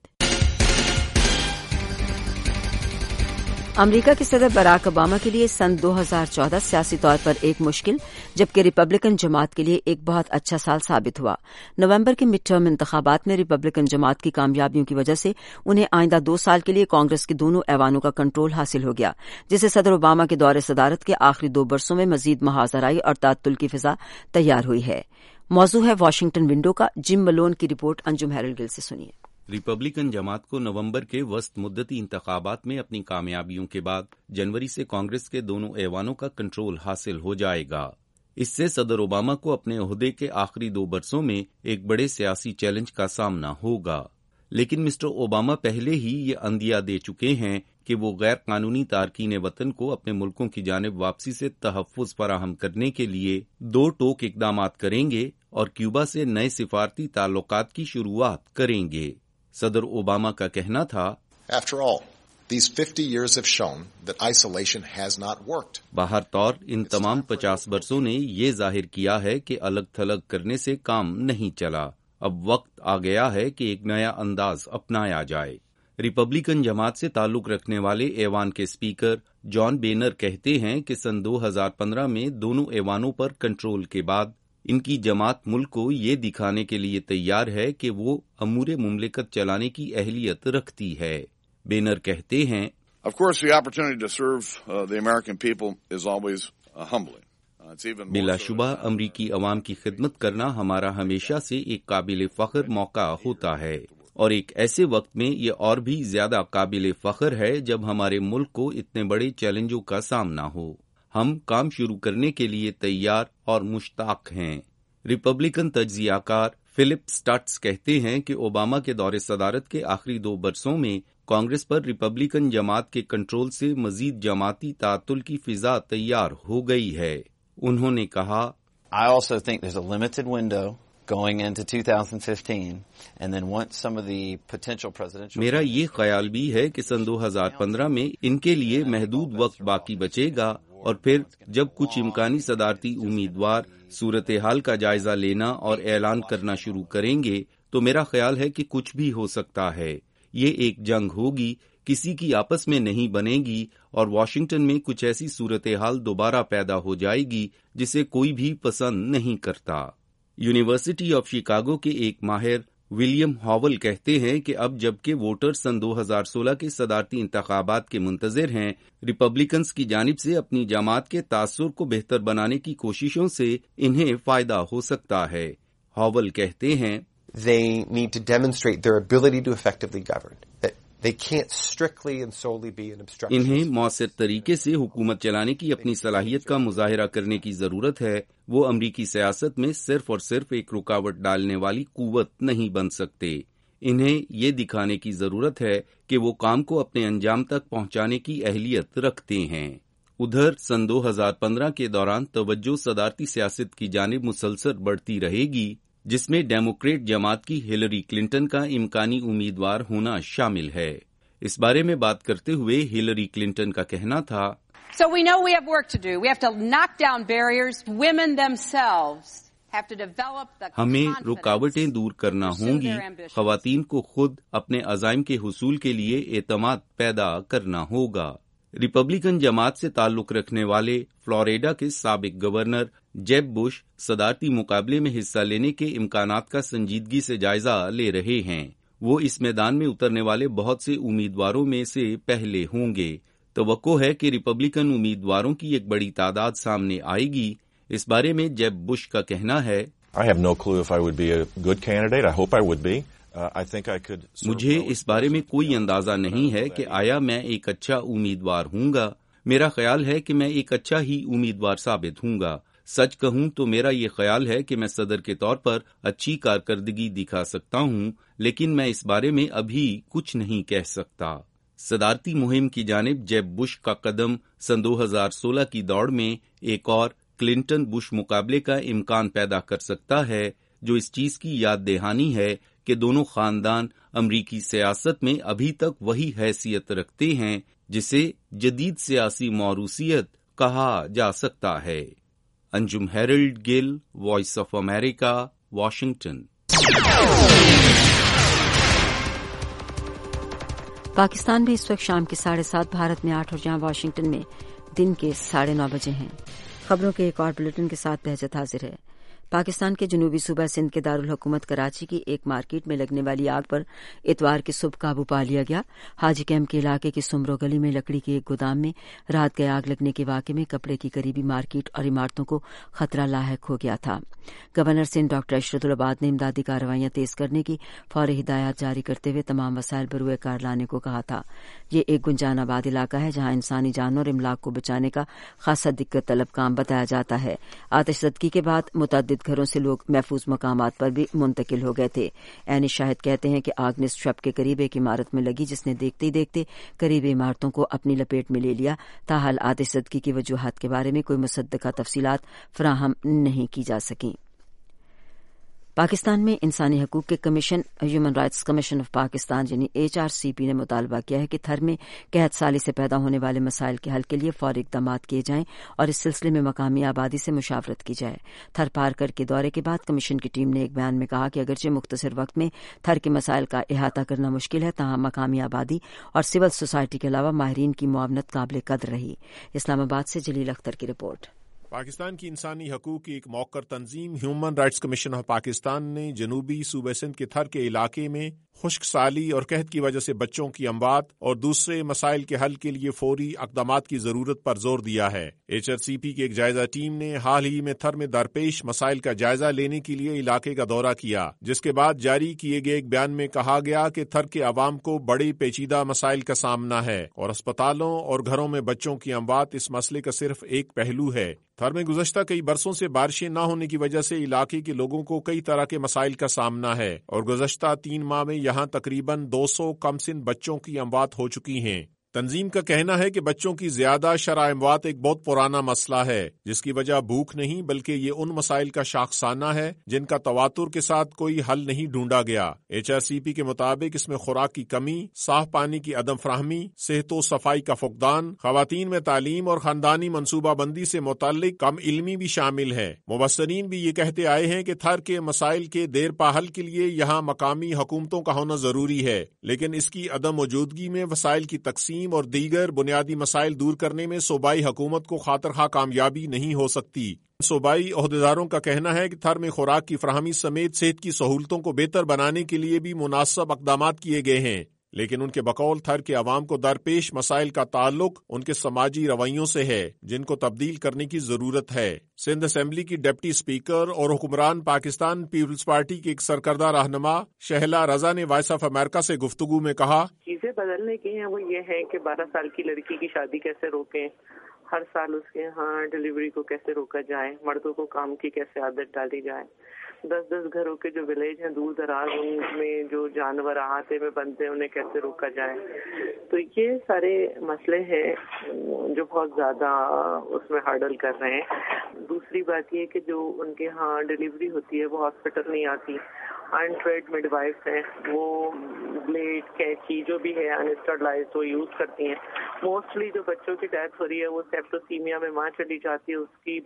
अमेरिका के सदर बराक ओबामा के लिए सन 2014 सियासी तौर पर एक मुश्किल जबकि रिपब्लिकन जमात के लिए एक बहुत अच्छा साल साबित हुआ। नवंबर के मिड टर्म इंतखाबात में रिपब्लिकन जमात की कामयाबियों की वजह से उन्हें आइंदा 2 साल के लिए कांग्रेस के दोनों ऐवानों का कंट्रोल हासिल हो गया, जिससे सदर ओबामा के दौरे सदारत के आखिरी 2 बरसों में मजीद महाजराई और तातुल की फिजा तैयार हुई है। मौजू है वॉशिंगटन विंडो का। जिम मलोन की रिपोर्ट अंजुम हैरल गिल से सुनिए। रिपब्लिकन जमात को नवंबर के वस्त मुद्दती इंतखाबात में अपनी कामयाबियों के बाद जनवरी से कांग्रेस के दोनों ऐवानों का कंट्रोल हासिल हो जाएगा। इससे सदर ओबामा को अपने ओहदे के आखिरी 2 बरसों में एक बड़े सियासी चैलेंज का सामना होगा। लेकिन मिस्टर ओबामा पहले ही ये अंदिया दे चुके हैं कि वो गैर कानूनी तारकीन वतन को अपने मुल्कों की जानिब वापसी से तहफ़्फ़ुज़ फराहम करने के लिए 2 टोक इक़दामात करेंगे और क्यूबा से नए सिफारती ताल्लुकात की शुरुआत करेंगे। सदर ओबामा का कहना था, After all, these 50 years have shown that isolation has not worked. बाहर तौर इन तमाम 50 बरसों ने ये जाहिर किया है कि अलग थलग करने से काम नहीं चला। अब वक्त आ गया है कि एक नया अंदाज अपनाया जाए। रिपब्लिकन जमात से ताल्लुक रखने वाले ऐवान के स्पीकर जॉन बेनर कहते हैं कि सन 2015 में दोनों ऐवानों पर कंट्रोल के बाद इनकी जमात मुल्क को ये दिखाने के लिए तैयार है कि वो अमूरे मुमलिकत चलाने की अहलियत रखती है। बेनर कहते हैं, Of course, the opportunity to serve the American people is always humbling. बिलाशुबा अमरीकी अवाम की खिदमत करना हमारा हमेशा से एक काबिल फख्र मौका होता है और एक ऐसे वक्त में ये और भी ज्यादा काबिल फख्र है जब हमारे मुल्क को इतने बड़े चैलेंजों का सामना हो। हम काम शुरू करने के लिए तैयार और मुश्ताक हैं। रिपब्लिकन तज्जियाकार फिलिप स्टट्स कहते हैं कि ओबामा के दौरे सदारत के आखिरी 2 बरसों में कांग्रेस पर रिपब्लिकन जमात के कंट्रोल से मजीद जमाती तातुल की फिजा तैयार हो गई है। उन्होंने कहा, I also think there's a limited window going into 2015 and then once some of the potential presidential मेरा ये ख्याल भी है कि सन 2015 में इनके लिए महदूद वक्त बाकी बचेगा और फिर जब कुछ इम्कानी सदारती उम्मीदवार सूरत हाल का जायजा लेना और ऐलान करना शुरू करेंगे तो मेरा ख्याल है कि कुछ भी हो सकता है। ये एक जंग होगी, किसी की आपस में नहीं बनेगी और वाशिंगटन में कुछ ऐसी सूरत हाल दोबारा पैदा हो जाएगी जिसे कोई भी पसंद नहीं करता। यूनिवर्सिटी ऑफ शिकागो के एक माहिर विलियम हॉवल कहते हैं कि अब जबकि वोटर सन 2016 के सदारती इंतखाबात के मुंतज़िर हैं, रिपब्लिकन्स की जानिब से अपनी जमात के तासुर को बेहतर बनाने की कोशिशों से इन्हें फायदा हो सकता है। हॉवल कहते हैं, They need to demonstrate their ability to effectively govern. That they can't strictly and solely be an obstruction. इन्हें मौसर तरीके से हुकूमत चलाने की अपनी सलाहियत का मुजाहिरा करने की जरूरत है। वो अमरीकी सियासत में सिर्फ और सिर्फ एक रुकावट डालने वाली कुव्वत नहीं बन सकते। इन्हें ये दिखाने की जरूरत है कि वो काम को अपने अंजाम तक पहुंचाने की अहलियत रखते हैं। उधर सन 2015 के दौरान तवज्जो सदारती सियासत की जानिब मुसलसल बढ़ती रहेगी, जिसमें डेमोक्रेट जमात की हिलरी क्लिंटन का इम्कानी उम्मीदवार होना शामिल है। इस बारे में बात करते हुए हिलरी क्लिंटन का कहना था, So we know we have work to do. We have to knock down barriers. Women themselves have to develop the हमें रुकावटें दूर करना होंगी। खवातीन को खुद अपने अज़ाइम के हुसूल के लिए एतमाद पैदा करना होगा। रिपब्लिकन जमात से ताल्लुक रखने वाले फ्लोरिडा के साबिक गवर्नर जेब बुश सदारती मुकाबले में हिस्सा लेने के इम्कानात का संजीदगी से जायजा ले रहे हैं। वो इस मैदान में उतरने वाले बहुत से उम्मीदवारों में से पहले होंगे। तवक्को है कि रिपब्लिकन उम्मीदवारों की एक बड़ी तादाद सामने आएगी। इस बारे में जेब बुश का कहना है, I have no clue if I would be a good candidate. I hope I would be. I think I could. मुझे इस बारे में कोई अंदाजा नहीं है कि आया मैं एक अच्छा उम्मीदवार हूँगा। मेरा ख्याल है कि मैं एक अच्छा ही उम्मीदवार साबित हूँगा। सच कहूँ तो मेरा ये ख्याल है कि मैं सदर के तौर पर अच्छी कारकर्दगी दिखा सकता हूँ, लेकिन मैं इस बारे में अभी कुछ नहीं कह सकता। صدارتی مہم کی جانب جیب بش کا قدم سن 2016 کی دوڑ میں ایک اور کلنٹن بش مقابلے کا امکان پیدا کر سکتا ہے، جو اس چیز کی یاد دہانی ہے کہ دونوں خاندان امریکی سیاست میں ابھی تک وہی حیثیت رکھتے ہیں جسے جدید سیاسی موروثیت کہا جا سکتا ہے۔ Anjum Harold Gill, voice of America, Washington. Pakistan میں اس وقت شام کے 7:30، بھارت میں 8 اور جہاں واشنگٹن میں دن کے 9:30 بجے ہیں۔ خبروں کے ایک اور بلیٹن کے ساتھ بہجت حاضر ہے۔ پاکستان کے جنوبی صوبہ سندھ کے دارالحکومت کراچی کی ایک مارکیٹ میں لگنے والی آگ پر اتوار کی صبح قابو پا لیا گیا۔ حاجی کیمپ کے علاقے کی سمرو گلی میں لکڑی کے ایک گودام میں رات گئے آگ لگنے کے واقعے میں کپڑے کی قریبی مارکیٹ اور عمارتوں کو خطرہ لاحق ہو گیا تھا۔ گورنر سندھ ڈاکٹر عشرت العباد نے امدادی کارروائیاں تیز کرنے کی فوری ہدایات جاری کرتے ہوئے تمام وسائل بروئے کار لانے کو کہا تھا۔ یہ ایک گنجان آباد علاقہ ہے جہاں انسانی جانوں اور املاک کو بچانے کا خاصا دقت طلب کام بتایا جاتا ہے۔ آتش زدگی کے بعد متعدد گھروں سے لوگ محفوظ مقامات پر بھی منتقل ہو گئے تھے۔ عین شاہد کہتے ہیں کہ آگ نصف شب کے قریب ایک عمارت میں لگی جس نے دیکھتے ہی دیکھتے قریبی عمارتوں کو اپنی لپیٹ میں لے لیا۔ تاحال آتش زدگی کی وجوہات کے بارے میں کوئی مصدقہ تفصیلات فراہم نہیں کی جا سکیں۔ پاکستان میں انسانی حقوق کے کمیشن human rights commission of Pakistan یعنی HRCP نے مطالبہ کیا ہے کہ تھر میں قحط سالی سے پیدا ہونے والے مسائل کے حل کے لیے فوری اقدامات کیے جائیں اور اس سلسلے میں مقامی آبادی سے مشاورت کی جائے۔ تھر پار کر کے دورے کے بعد کمیشن کی ٹیم نے ایک بیان میں کہا کہ اگرچہ مختصر وقت میں تھر کے مسائل کا احاطہ کرنا مشکل ہے، تاہم مقامی آبادی اور سول سوسائٹی کے علاوہ ماہرین کی معاونت قابل قدر رہی۔ اسلام آباد سے جلیل اختر کی رپورٹ۔ پاکستان کی انسانی حقوق کی ایک موقر تنظیم human rights commission of Pakistan نے جنوبی صوبہ سندھ کے تھر کے علاقے میں خشک سالی اور قحط کی وجہ سے بچوں کی اموات اور دوسرے مسائل کے حل کے لیے فوری اقدامات کی ضرورت پر زور دیا ہے۔ HRCP کی ایک جائزہ ٹیم نے حال ہی میں تھر میں درپیش مسائل کا جائزہ لینے کے لیے علاقے کا دورہ کیا، جس کے بعد جاری کیے گئے ایک بیان میں کہا گیا کہ تھر کے عوام کو بڑے پیچیدہ مسائل کا سامنا ہے اور اسپتالوں اور گھروں میں بچوں کی اموات اس مسئلے کا صرف ایک پہلو ہے۔ تھر میں گزشتہ کئی برسوں سے بارشیں نہ ہونے کی وجہ سے علاقے کے لوگوں کو کئی طرح کے مسائل کا سامنا ہے اور گزشتہ 3 ماہ میں یہاں تقریباً 200 کم سن بچوں کی اموات ہو چکی ہیں۔ تنظیم کا کہنا ہے کہ بچوں کی زیادہ شرح اموات ایک بہت پرانا مسئلہ ہے، جس کی وجہ بھوک نہیں بلکہ یہ ان مسائل کا شاخسانہ ہے جن کا تواتر کے ساتھ کوئی حل نہیں ڈھونڈا گیا۔ HRCP کے مطابق اس میں خوراک کی کمی، صاف پانی کی عدم فراہمی، صحت و صفائی کا فقدان، خواتین میں تعلیم اور خاندانی منصوبہ بندی سے متعلق کم علمی بھی شامل ہے۔ مبصرین بھی یہ کہتے آئے ہیں کہ تھر کے مسائل کے دیر پا حل کے لیے یہاں مقامی حکومتوں کا ہونا ضروری ہے، لیکن اس کی عدم موجودگی میں وسائل کی تقسیم اور دیگر بنیادی مسائل دور کرنے میں صوبائی حکومت کو خاطر خواہ کامیابی نہیں ہو سکتی۔ صوبائی عہدیداروں کا کہنا ہے کہ تھر میں خوراک کی فراہمی سمیت صحت کی سہولتوں کو بہتر بنانے کے لیے بھی مناسب اقدامات کیے گئے ہیں، لیکن ان کے بقول تھر کے عوام کو درپیش مسائل کا تعلق ان کے سماجی رویوں سے ہے جن کو تبدیل کرنے کی ضرورت ہے۔ سندھ اسمبلی کی ڈپٹی اسپیکر اور حکمران پاکستان پیپلز پارٹی کی ایک سرکردہ رہنما شہلا رضا نے وائس آف امریکہ سے گفتگو میں کہا، چیزیں بدلنے کی ہیں، وہ یہ ہے کہ 12 سال کی لڑکی کی شادی کیسے روکیں، ہر سال اس کے ہاں ڈیلیوری کو کیسے روکا جائے، مردوں کو کام کی کیسے عادت ڈالی جائے، 10 گھروں کے جو ولیج ہیں دور دراز ان میں جو جانور احاطے میں بنتے ہیں انہیں کیسے روکا جائے۔ تو یہ سارے مسئلے ہیں جو بہت زیادہ اس میں ہرڈل کر رہے ہیں۔ دوسری بات یہ کہ جو ان کے ہاں ڈیلیوری ہوتی ہے وہ ہاسپٹل نہیں آتی، انٹریڈ مڈ وائفس ہیں، وہ بلیڈ کینچی جو بھی ہے انسٹرلائزڈ وہ یوز کرتی ہیں۔ موسٹلی جو بچوں کی ڈیتھ ہو رہی ہے وہ سیپٹوسیمیا میں ماں چلی جاتی ہے، اس کی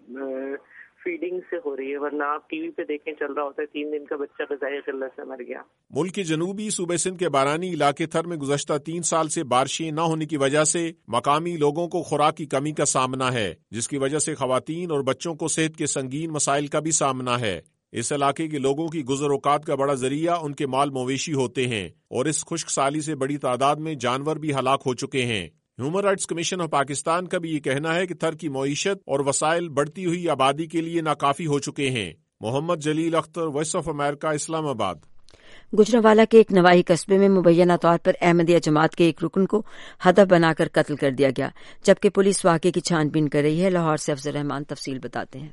فیڈنگ سے ہو رہی ہے، ورنہ آپ ٹی وی پہ دیکھیں چل رہا ہوتا ہے 3 دن کا بچہ غذائی قلت سے مر گیا۔ ملک کے جنوبی صوبہ سندھ کے بارانی علاقے تھر میں گزشتہ 3 سال سے بارشیں نہ ہونے کی وجہ سے مقامی لوگوں کو خوراک کی کمی کا سامنا ہے، جس کی وجہ سے خواتین اور بچوں کو صحت کے سنگین مسائل کا بھی سامنا ہے۔ اس علاقے کے لوگوں کی گزر اوقات کا بڑا ذریعہ ان کے مال مویشی ہوتے ہیں اور اس خشک سالی سے بڑی تعداد میں جانور بھی ہلاک ہو چکے ہیں۔ Human rights commission of Pakistan کا بھی یہ کہنا ہے کہ تھر کی معیشت اور وسائل بڑھتی ہوئی آبادی کے لیے ناکافی ہو چکے ہیں۔ Muhammad Jalil Akhtar, voice of America, Islamabad. Gujranwala کے ایک نواحی قصبے میں مبینہ طور پر احمدیہ جماعت کے ایک رکن کو ہدف بنا کر قتل کر دیا گیا، جبکہ پولیس واقعے کی چھان بین کر رہی ہے۔ لاہور سے افضل رحمان تفصیل بتاتے ہیں۔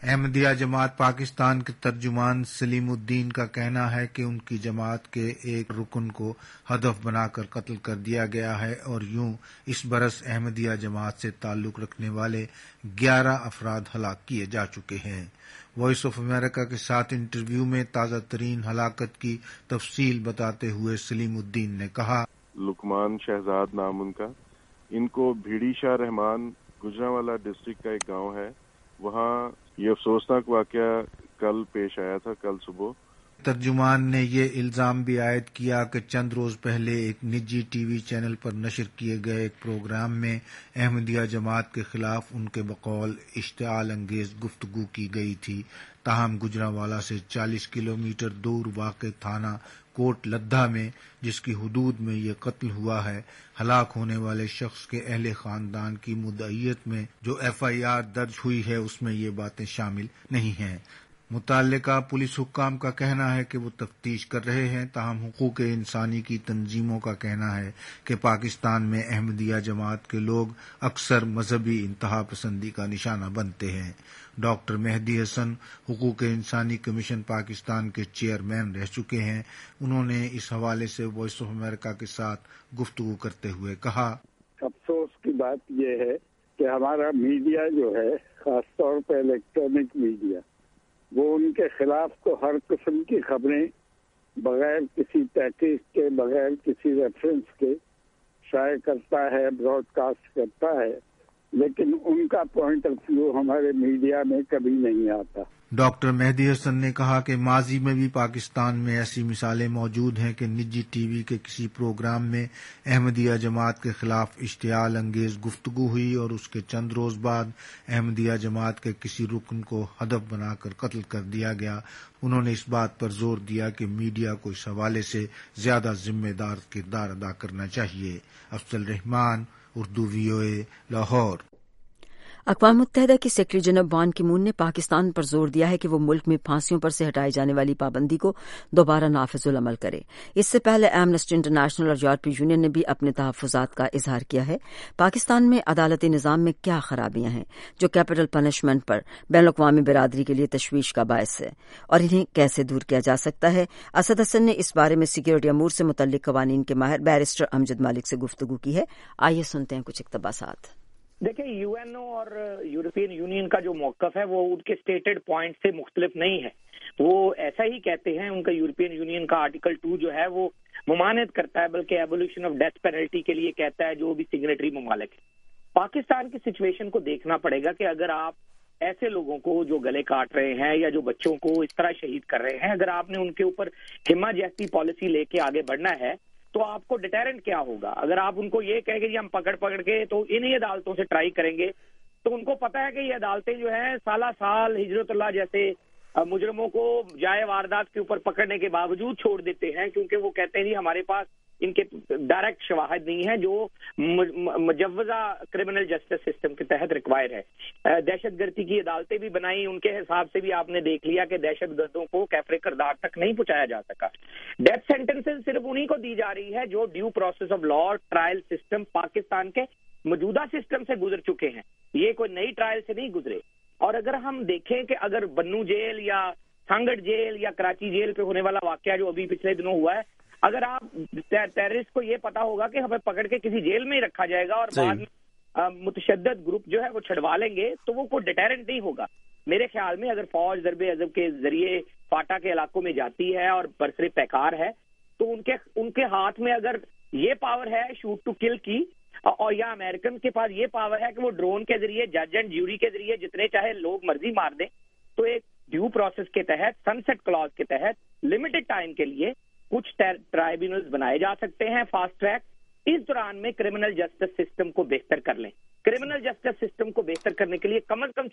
احمدیہ جماعت پاکستان کے ترجمان سلیم الدین کا کہنا ہے کہ ان کی جماعت کے ایک رکن کو ہدف بنا کر قتل کر دیا گیا ہے اور یوں اس برس احمدیہ جماعت سے تعلق رکھنے والے 11 افراد ہلاک کیے جا چکے ہیں۔ وائس آف امریکہ کے ساتھ انٹرویو میں تازہ ترین ہلاکت کی تفصیل بتاتے ہوئے سلیم الدین نے کہا، لکمان شہزاد نام ان کا، ان کو بھیڑی شاہ رحمان گجرانوالہ ڈسٹرکٹ کا ایک گاؤں ہے، وہاں یہ افسوسناک واقعہ کل پیش آیا تھا، کل صبح۔ ترجمان نے یہ الزام بھی عائد کیا کہ چند روز پہلے ایک نجی ٹی وی چینل پر نشر کیے گئے ایک پروگرام میں احمدیہ جماعت کے خلاف ان کے بقول اشتعال انگیز گفتگو کی گئی تھی، تاہم گجرانوالہ سے 40 کلومیٹر دور واقع تھانہ کوٹ لدھا میں، جس کی حدود میں یہ قتل ہوا ہے، ہلاک ہونے والے شخص کے اہل خاندان کی مدعیت میں جو FIR درج ہوئی ہے اس میں یہ باتیں شامل نہیں ہیں۔ متعلقہ پولیس حکام کا کہنا ہے کہ وہ تفتیش کر رہے ہیں، تاہم حقوق انسانی کی تنظیموں کا کہنا ہے کہ پاکستان میں احمدیہ جماعت کے لوگ اکثر مذہبی انتہا پسندی کا نشانہ بنتے ہیں۔ ڈاکٹر مہدی حسن حقوق انسانی کمیشن پاکستان کے چیئرمین رہ چکے ہیں۔ انہوں نے اس حوالے سے وائس آف امریکہ کے ساتھ گفتگو کرتے ہوئے کہا، افسوس کی بات یہ ہے کہ ہمارا میڈیا جو ہے، خاص طور پہ الیکٹرانک میڈیا، وہ ان کے خلاف تو ہر قسم کی خبریں بغیر کسی تحقیق کے، بغیر کسی ریفرنس کے شائع کرتا ہے، براڈ کاسٹ کرتا ہے، لیکن ان کا پوائنٹ آف ویو ہمارے میڈیا میں کبھی نہیں آتا۔ ڈاکٹر مہدی حسن نے کہا کہ ماضی میں بھی پاکستان میں ایسی مثالیں موجود ہیں کہ نجی ٹی وی کے کسی پروگرام میں احمدیہ جماعت کے خلاف اشتعال انگیز گفتگو ہوئی اور اس کے چند روز بعد احمدیہ جماعت کے کسی رکن کو ہدف بنا کر قتل کر دیا گیا۔ انہوں نے اس بات پر زور دیا کہ میڈیا کو اس حوالے سے زیادہ ذمہ دار کردار ادا کرنا چاہیے۔ افضل رحمان، اردو VOA، لاہور۔ اقوام متحدہ کی سیکرٹری جنرل بان کی مون نے پاکستان پر زور دیا ہے کہ وہ ملک میں پھانسیوں پر سے ہٹائی جانے والی پابندی کو دوبارہ نافذ العمل کرے۔ اس سے پہلے ایمنسٹی انٹرنیشنل اور یورپی یونین نے بھی اپنے تحفظات کا اظہار کیا ہے۔ پاکستان میں عدالتی نظام میں کیا خرابیاں ہیں جو کیپٹل پنشمنٹ پر بین الاقوامی برادری کے لیے تشویش کا باعث ہے اور انہیں کیسے دور کیا جا سکتا ہے؟ اسد حسن نے اس بارے میں سیکورٹی امور سے متعلق قوانین کے ماہر بیرسٹر امجد مالک سے گفتگو کی ہے۔ آئیے سنتے ہیں کچھ اقتباسات۔ دیکھیں، UNO اور یورپین یونین کا جو موقف ہے وہ ان کے اسٹیٹڈ پوائنٹ سے مختلف نہیں ہے۔ وہ ایسا ہی کہتے ہیں، ان کا یورپین یونین کا آرٹیکل 2 جو ہے وہ ممانعت کرتا ہے، بلکہ ایبولیشن آف ڈیتھ پینلٹی کے لیے کہتا ہے، جو بھی سگنیٹری ممالک ہے۔ پاکستان کی سچویشن کو دیکھنا پڑے گا کہ اگر آپ ایسے لوگوں کو جو گلے کاٹ رہے ہیں یا جو بچوں کو اس طرح شہید کر رہے ہیں، اگر آپ نے ان کے اوپر ہما جیسی پالیسی لے کے آگے بڑھنا ہے تو آپ کو ڈیٹرنٹ کیا ہوگا؟ اگر آپ ان کو یہ کہیں گے جی ہم پکڑ کے تو انہی عدالتوں سے ٹرائی کریں گے، تو ان کو پتا ہے کہ یہ عدالتیں جو ہیں سالہ سال ہجرت اللہ جیسے مجرموں کو جائے واردات کے اوپر پکڑنے کے باوجود چھوڑ دیتے ہیں، کیونکہ وہ کہتے ہیں جی ہمارے پاس ان کے ڈائریکٹ شواہد نہیں ہیں جو مجوزہ کرمنل جسٹس سسٹم کے تحت ریکوائر ہے۔ دہشت گردی کی عدالتیں بھی بنائی، ان کے حساب سے بھی آپ نے دیکھ لیا کہ دہشت گردوں کو کیفر کردار تک نہیں پہنچایا جا سکا۔ ڈیتھ سینٹنسز صرف انہی کو دی جا رہی ہے جو due process of law trial system Pakistan کے موجودہ سسٹم سے گزر چکے ہیں، یہ کوئی نئی ٹرائل سے نہیں گزرے۔ اور اگر ہم دیکھیں کہ اگر بنو جیل یا سانگڑ جیل یا کراچی جیل پہ ہونے والا واقعہ جو ابھی پچھلے دنوں ہوا ہے، اگر آپ ٹیررسٹ کو یہ پتا ہوگا کہ ہمیں پکڑ کے کسی جیل میں ہی رکھا جائے گا اور بعد میں متشدد گروپ جو ہے وہ چھڑوا لیں گے، تو وہ کوئی ڈیٹرنٹ نہیں ہوگا۔ میرے خیال میں اگر فوج ضرب عضب کے ذریعے فاٹا کے علاقوں میں جاتی ہے اور برسر پیکار ہے، تو ان کے ہاتھ میں اگر یہ پاور ہے شوٹ ٹو کل کی، اور یا امریکن کے پاس یہ پاور ہے کہ وہ ڈرون کے ذریعے جج اینڈ جیوری کے ذریعے جتنے چاہے لوگ مرضی مار دیں، تو ایک ڈیو پروسیس کے تحت، سن سیٹ کلاز کے تحت لمیٹڈ ٹائم کے لیے کچھ ٹرائبیونلز بنائے جا سکتے ہیں فاسٹ ٹریک۔ اس دوران میں کرمنل جسٹس سسٹم کو بہتر کر لیں۔ کرمنل جسٹس سسٹم کو بہتر کرنے کے لیے کم از کم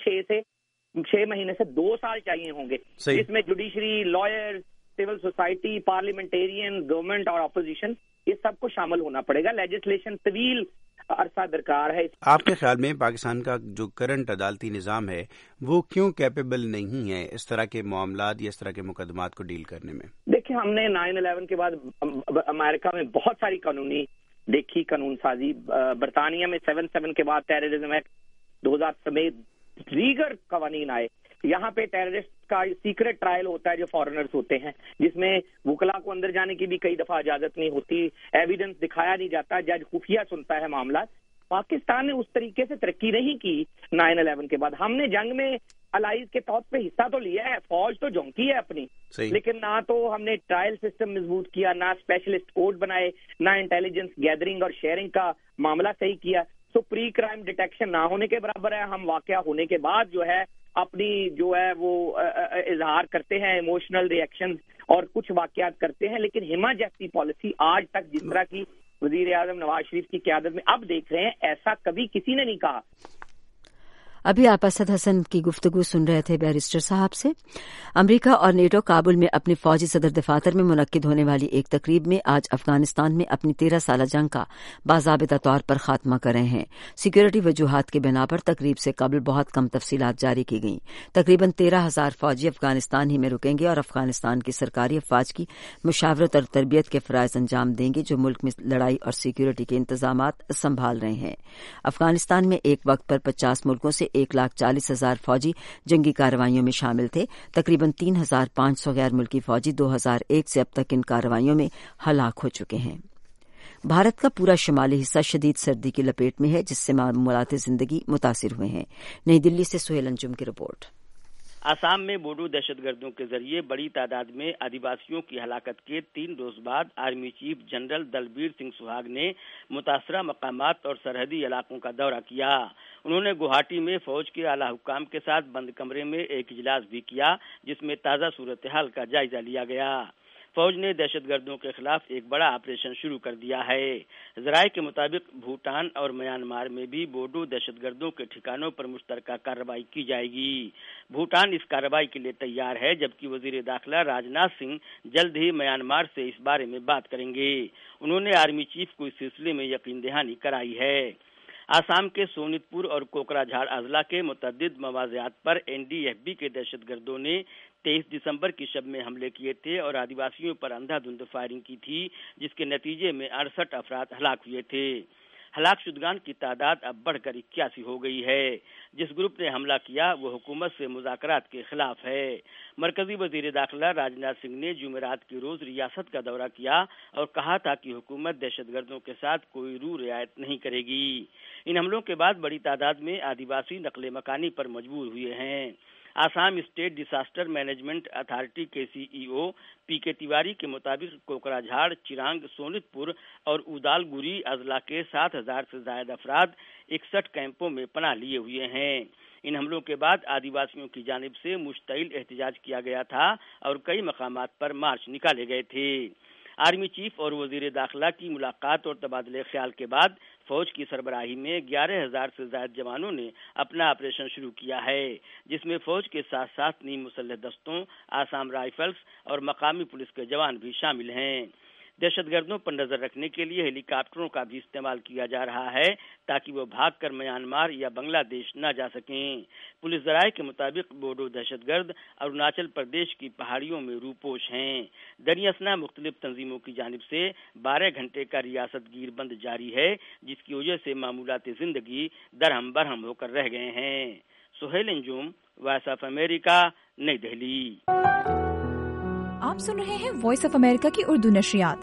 6 مہینے سے 2 سال چاہیے ہوں گے، جس میں judiciary, lawyer, civil society, parliamentarian, government اور اپوزیشن، یہ سب کو شامل ہونا پڑے گا۔ لیجسلیشن طویل عرصہ درکار ہے۔ آپ کے خیال میں پاکستان کا جو کرنٹ عدالتی نظام ہے وہ کیوں کیپیبل نہیں ہے اس طرح کے معاملات یا اس طرح کے مقدمات کو ڈیل کرنے میں؟ دیکھیں، ہم نے 9/11 کے بعد امریکہ میں بہت ساری قانون سازی، برطانیہ میں 7/7 کے بعد ٹیررزم ایکٹ 2000 سمیت دیگر قوانین آئے، یہاں پہ ٹیررسٹ کا سیکرٹ ٹرائل ہوتا ہے جو فارنرز ہوتے ہیں، جس میں وکلا کو اندر جانے کی بھی کئی دفعہ اجازت نہیں ہوتی، ایویڈنس دکھایا نہیں جاتا، جج خفیہ سنتا ہے معاملات۔ پاکستان نے اس طریقے سے ترقی نہیں کی 9/11 کے بعد۔ ہم نے جنگ میں الائز کے طور پہ حصہ تو لیا ہے، فوج تو جھونکی ہے اپنی، لیکن نہ تو ہم نے ٹرائل سسٹم مضبوط کیا، نہ اسپیشلسٹ کورٹ بنائے، نہ انٹیلیجنس گیدرنگ اور شیئرنگ کا معاملہ صحیح کیا۔ سو پری کرائم ڈیٹیکشن نہ ہونے کے برابر ہے۔ ہم واقعہ ہونے کے بعد جو ہے اپنی جو ہے وہ اظہار کرتے ہیں، ایموشنل ریئیکشن اور کچھ واقعات کرتے ہیں، لیکن ہما جیسی پالیسی آج تک جس طرح کی وزیر اعظم نواز شریف کی قیادت میں اب دیکھ رہے ہیں، ایسا کبھی کسی نے نہیں کہا۔ ابھی آپ اسد حسن کی گفتگو سن رہے تھے بیرسٹر صاحب سے۔ امریکہ اور نیٹو کابل میں اپنی فوجی صدر دفاتر میں منعقد ہونے والی ایک تقریب میں آج افغانستان میں اپنی 13 سالہ جنگ کا باضابطہ طور پر خاتمہ کر رہے ہیں۔ سیکورٹی وجوہات کے بنا پر تقریب سے قبل بہت کم تفصیلات جاری کی گئیں۔ تقریباً 13,000 فوجی افغانستان ہی میں رکیں گے اور افغانستان کی سرکاری افواج کی مشاورت اور تربیت کے فرائض انجام دیں گے جو ملک میں لڑائی اور سیکورٹی کے انتظامات سنبھال رہے ہیں۔ افغانستان میں ایک وقت پر 50 ملکوں سے 1,40,000 فوجی جنگی کارروائیوں میں شامل تھے۔ تقریباً 3,500 غیر ملکی فوجی 2001 سے اب تک ان کارروائیوں میں ہلاک ہو چکے ہیں۔ بھارت کا پورا شمالی حصہ شدید سردی کی لپیٹ میں ہے، جس سے معمولات زندگی متاثر ہوئے ہیں۔ نئی دلی سے سہیل انجم کی رپورٹ۔ آسام میں بوڈو دہشت گردوں کے ذریعے بڑی تعداد میں آدیواسیوں کی ہلاکت کے 3 روز بعد army chief general Dalbir Singh Suhag نے متاثرہ مقامات اور سرحدی علاقوں کا دورہ کیا۔ انہوں نے گوہاٹی میں فوج کے اعلیٰ حکام کے ساتھ بند کمرے میں ایک اجلاس بھی کیا، جس میں تازہ صورتحال کا جائزہ لیا گیا۔ فوج نے دہشت گردوں کے خلاف ایک بڑا آپریشن شروع کر دیا ہے۔ ذرائع کے مطابق بھوٹان اور میانمار میں بھی بوڈو دہشت گردوں کے ٹھکانوں پر مشترکہ کارروائی کی جائے گی۔ بھوٹان اس کارروائی کے لیے تیار ہے، جبکہ وزیر داخلہ راجناتھ سنگھ جلد ہی میانمار سے اس بارے میں بات کریں گے۔ انہوں نے آرمی چیف کو اس سلسلے میں یقین دہانی کرائی ہے۔ آسام کے سونت پور اور کوکرا جھاڑ اضلاع کے متعدد مواضعات پر NDFB کے دہشت گردوں نے 23 دسمبر کی شب میں حملے کیے تھے اور آدیواسیوں پر اندھا دھند فائرنگ کی تھی، جس کے نتیجے میں 68 افراد ہلاک ہوئے تھے۔ ہلاک شدگان کی تعداد اب بڑھ کر 81 ہو گئی ہے۔ جس گروپ نے حملہ کیا وہ حکومت سے مذاکرات کے خلاف ہے۔ مرکزی وزیر داخلہ راجناتھ سنگھ نے جمعرات کی روز ریاست کا دورہ کیا اور کہا تھا کہ حکومت دہشت گردوں کے ساتھ کوئی رو رعایت نہیں کرے گی۔ ان حملوں کے بعد بڑی تعداد میں آدیواسی نقل مکانی پر مجبور ہوئے ہیں۔ Assam state disaster management authority کے CEO PK تیواری کے مطابق کوکرا جھاڑ، چرانگ، سونت پور اور اودال گوری اضلاع کے 7,000 سے زائد افراد 61 کیمپوں میں پناہ لیے ہوئے ہیں۔ ان حملوں کے بعد آدیواسیوں کی جانب سے مشتعل احتجاج کیا گیا تھا اور کئی مقامات پر مارچ نکالے گئے تھے۔ آرمی چیف اور وزیر داخلہ کی ملاقات اور تبادلہ خیال کے بعد فوج کی سربراہی میں 11,000 سے زائد جوانوں نے اپنا آپریشن شروع کیا ہے، جس میں فوج کے ساتھ ساتھ نیم مسلح دستوں، آسام رائفلز اور مقامی پولیس کے جوان بھی شامل ہیں۔ دہشت گردوں پر نظر رکھنے کے لیے ہیلی کاپٹروں کا بھی استعمال کیا جا رہا ہے تاکہ وہ بھاگ کر میانمار یا بنگلہ دیش نہ جا سکیں۔ پولیس ذرائع کے مطابق بوڈو دہشت گرد اروناچل پردیش کی پہاڑیوں میں روپوش ہیں۔ دریں اثنا مختلف تنظیموں کی جانب سے 12 گھنٹے کا ریاست گیر بند جاری ہے، جس کی وجہ سے معمولات زندگی درہم برہم ہو کر رہ گئے ہیں۔ Sohail Anjum, voice of America, Nai Delhi. آپ سن رہے ہیں وائس آف امریکہ کی اردو نشریات۔